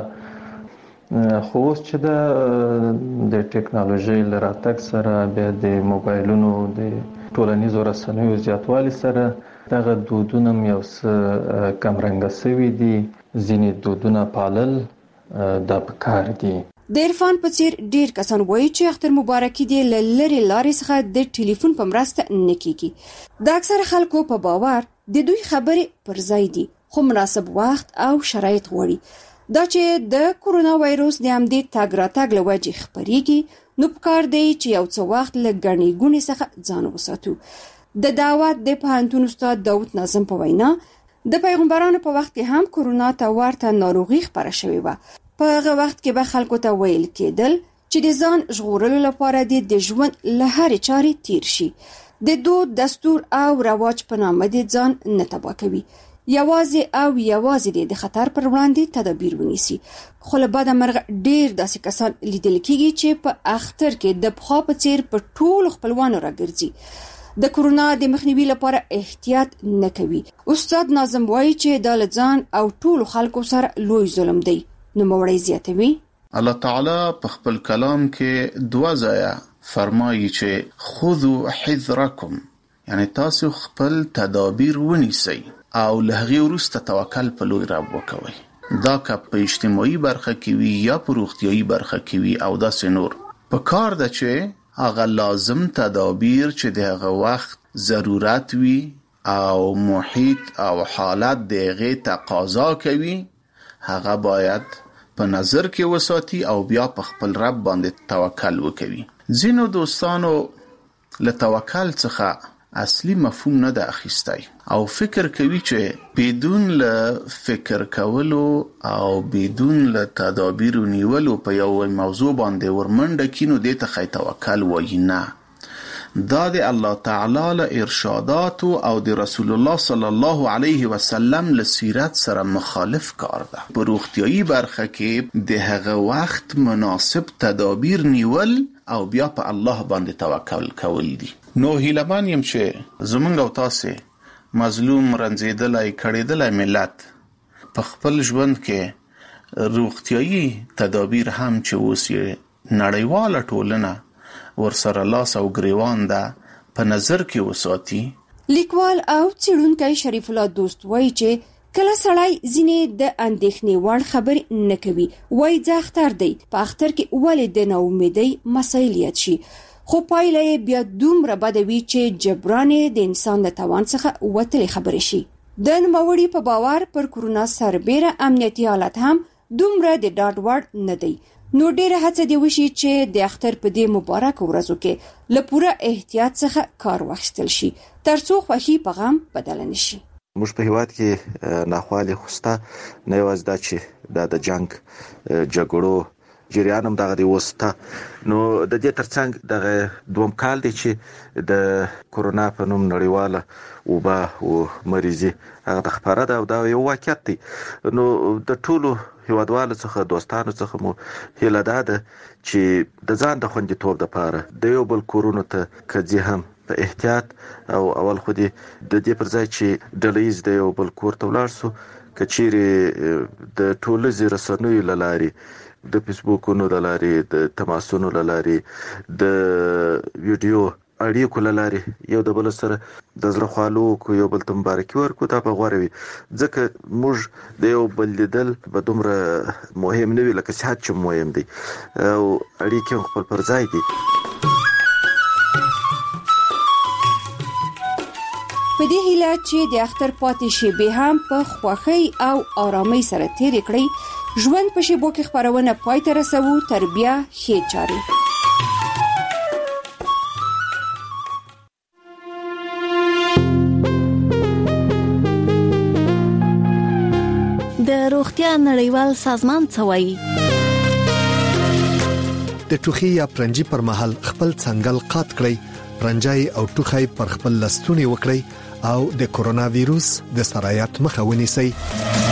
خو اوس چې د ټیکنالوژي لراتک سره بیا د موبایلونو د ټولنیزو رسنیو زیاتوالي سره دغه دودونه یو څه کمرنګه شوي دي ځینې دودونه پالل د پکار دي د عرفان په څیر ډیر کسان وایي چې اختر مبارکي دی لری لارې څخه د ټلیفون په مرسته نه کیږي د اکثر خلکو په باور د دوی خبرې پر ځای دي خو مناسب وخت او شرایط غواړي دا چې د کورونا وایروس د همدې تګ راتګ له وجې خپرېږي نو پکار دی چې یو څه وخت له ګڼې ګوڼې څخه ځان وساتو د دعوت د پوهنتون استاد داود ناظم په وینا د پیغمبرانو په وخت کې هم کورونا ته ورته ناروغي خپره شوې وه په هغه وخت کې به خلکو ته ویل کېدل چې د ځان ژغورلو لپاره د ژوند له هرې چارې تیر شي د دود دستور او رواج په نامه د ځان نه تباه کوي یوازې او یوازې د خطر پر وړاندې تدابیر ونیسي خو له بده مرغه ډیر داسې کسان لیدل کېږي چې په اختر کې د پخوا په څیر په ټولو خپلوانو راګرځي د کورونا د مخنیوي لپاره احتیاط نه کوي استاد ناظم وایي چې دا له ځان او ټولو خلکو سره لوی ظلم دی نو موړی زیاتوي الله تعالی په خپل کلام کې دوا ځایه فرمایي چې خذوا حذرکم یعنی تاسو خپل تدابیر ونیسئ او له هغې وروسته توکل په لوی رب وکوئ دا که په اجتماعي برخه کې وي یا په روغتیایي برخه کې وي او داسې نور په کار ده چې هغه لازم تدابیر چې د هغه وخت ضرورت وي او محیط او حالت د هغې تقاضا کوي هغه باید په نظر کې وساتي او بیا په خپل رب باندې توکل وکوي ځینو دوستانو له توکل څخه اصلي مفهوم نه ده اخیستی او فکر کوي چې بدون له فکر کولو او بدون له تدابیر نیولو په یو موضوع باندې ورمنډه کینو دې ته خی توکل وایي نه دا د الله تعالی له ارشادات او د رسول الله صلی الله علیه وسلم له سیرت سره مخالف کار ده په روغتیایي برخه کې د هغه وخت مناسب تدابیر نیول او بیا په الله باندې توکل کول دي نو هیلمان یم چې زمونږ او تاسې مظلوم رنځېدلی کړېدلی ملت په خپل ژوند کې روغتیایي تدابیر هم چې اوس یې نړیواله ټولنه ورسره لاس او ګریوان ده په نظر کې وساتي لیکوال او څېړونکی شریف الله دوست وایي چې کله سړی ځینې د اندېښنې وړ خبرې نه کوي وایي ځه اختر دی په اختر کې ولې د ناامیدۍ مسایل یاد شي خو پایله یې بیا دومره بده وي چې جبران د انسان د توان څخه وتلې خبرې شي د نوموړي په باور پر کورونا سربیره امنیتي حالت هم دومره د ډاډ وړ نه دی نو ډیره هڅه دی وشي چې د اختر په دې مبارک ورځو کې له پوره احتیاط څخه کار واخیستل شي ترڅو خوښي په غم بدل نشي موږ په هیواد کې ناخوالي خوسته نه یوازې دا چې دا د جنگ جګړو جریان هم دغه دی وسته نو د دې ترڅنګ دغه دوم کال دی چې د کورونا په نوم نړیواله وبا او مریضي هغه د خبره ده او دا یو واقعیت دی نو د ټولو هیوادوالو څخه دوستانو څخه مو هیله ده چې د ځان د خوندیتوب لپاره د یو بل کورونو ته کځي هم په احتیاط او اول خو دې د دې پر ځای چې ډلهیز د یو بل کور ته ولاړ سو کچېرې د ټولنیزو رسنیو له لارې د فیسبوکونو له لارې د تماسونو له لارې د ویډیو اړیکو لاره یو د بل سره د زړه خالو کو یو بل ته مبارکي ورکو دا په غوړوي ځکه موږ د یو بل لیدل به دومره مهم نه وي لکه صحت چې مهم دی او اړیکې خپل پر ځای دي. په دې هیله چې د اختر پاتې شي به هم په خوښۍ او آرامۍ سره تیر کړئ ژوند په شیبو کې خبرونه پای ته رسوو تر بیا ښې چارې. د روغتیا نړیوال سازمان څه وایي؟ د ټوخي یا پرنجي پر مهال خپل څنګل قات کړئ، پرنجای او ټوخی پر خپل لستونی وکړئ او د کورونا وایروس د سرایت مخه ونیسئ.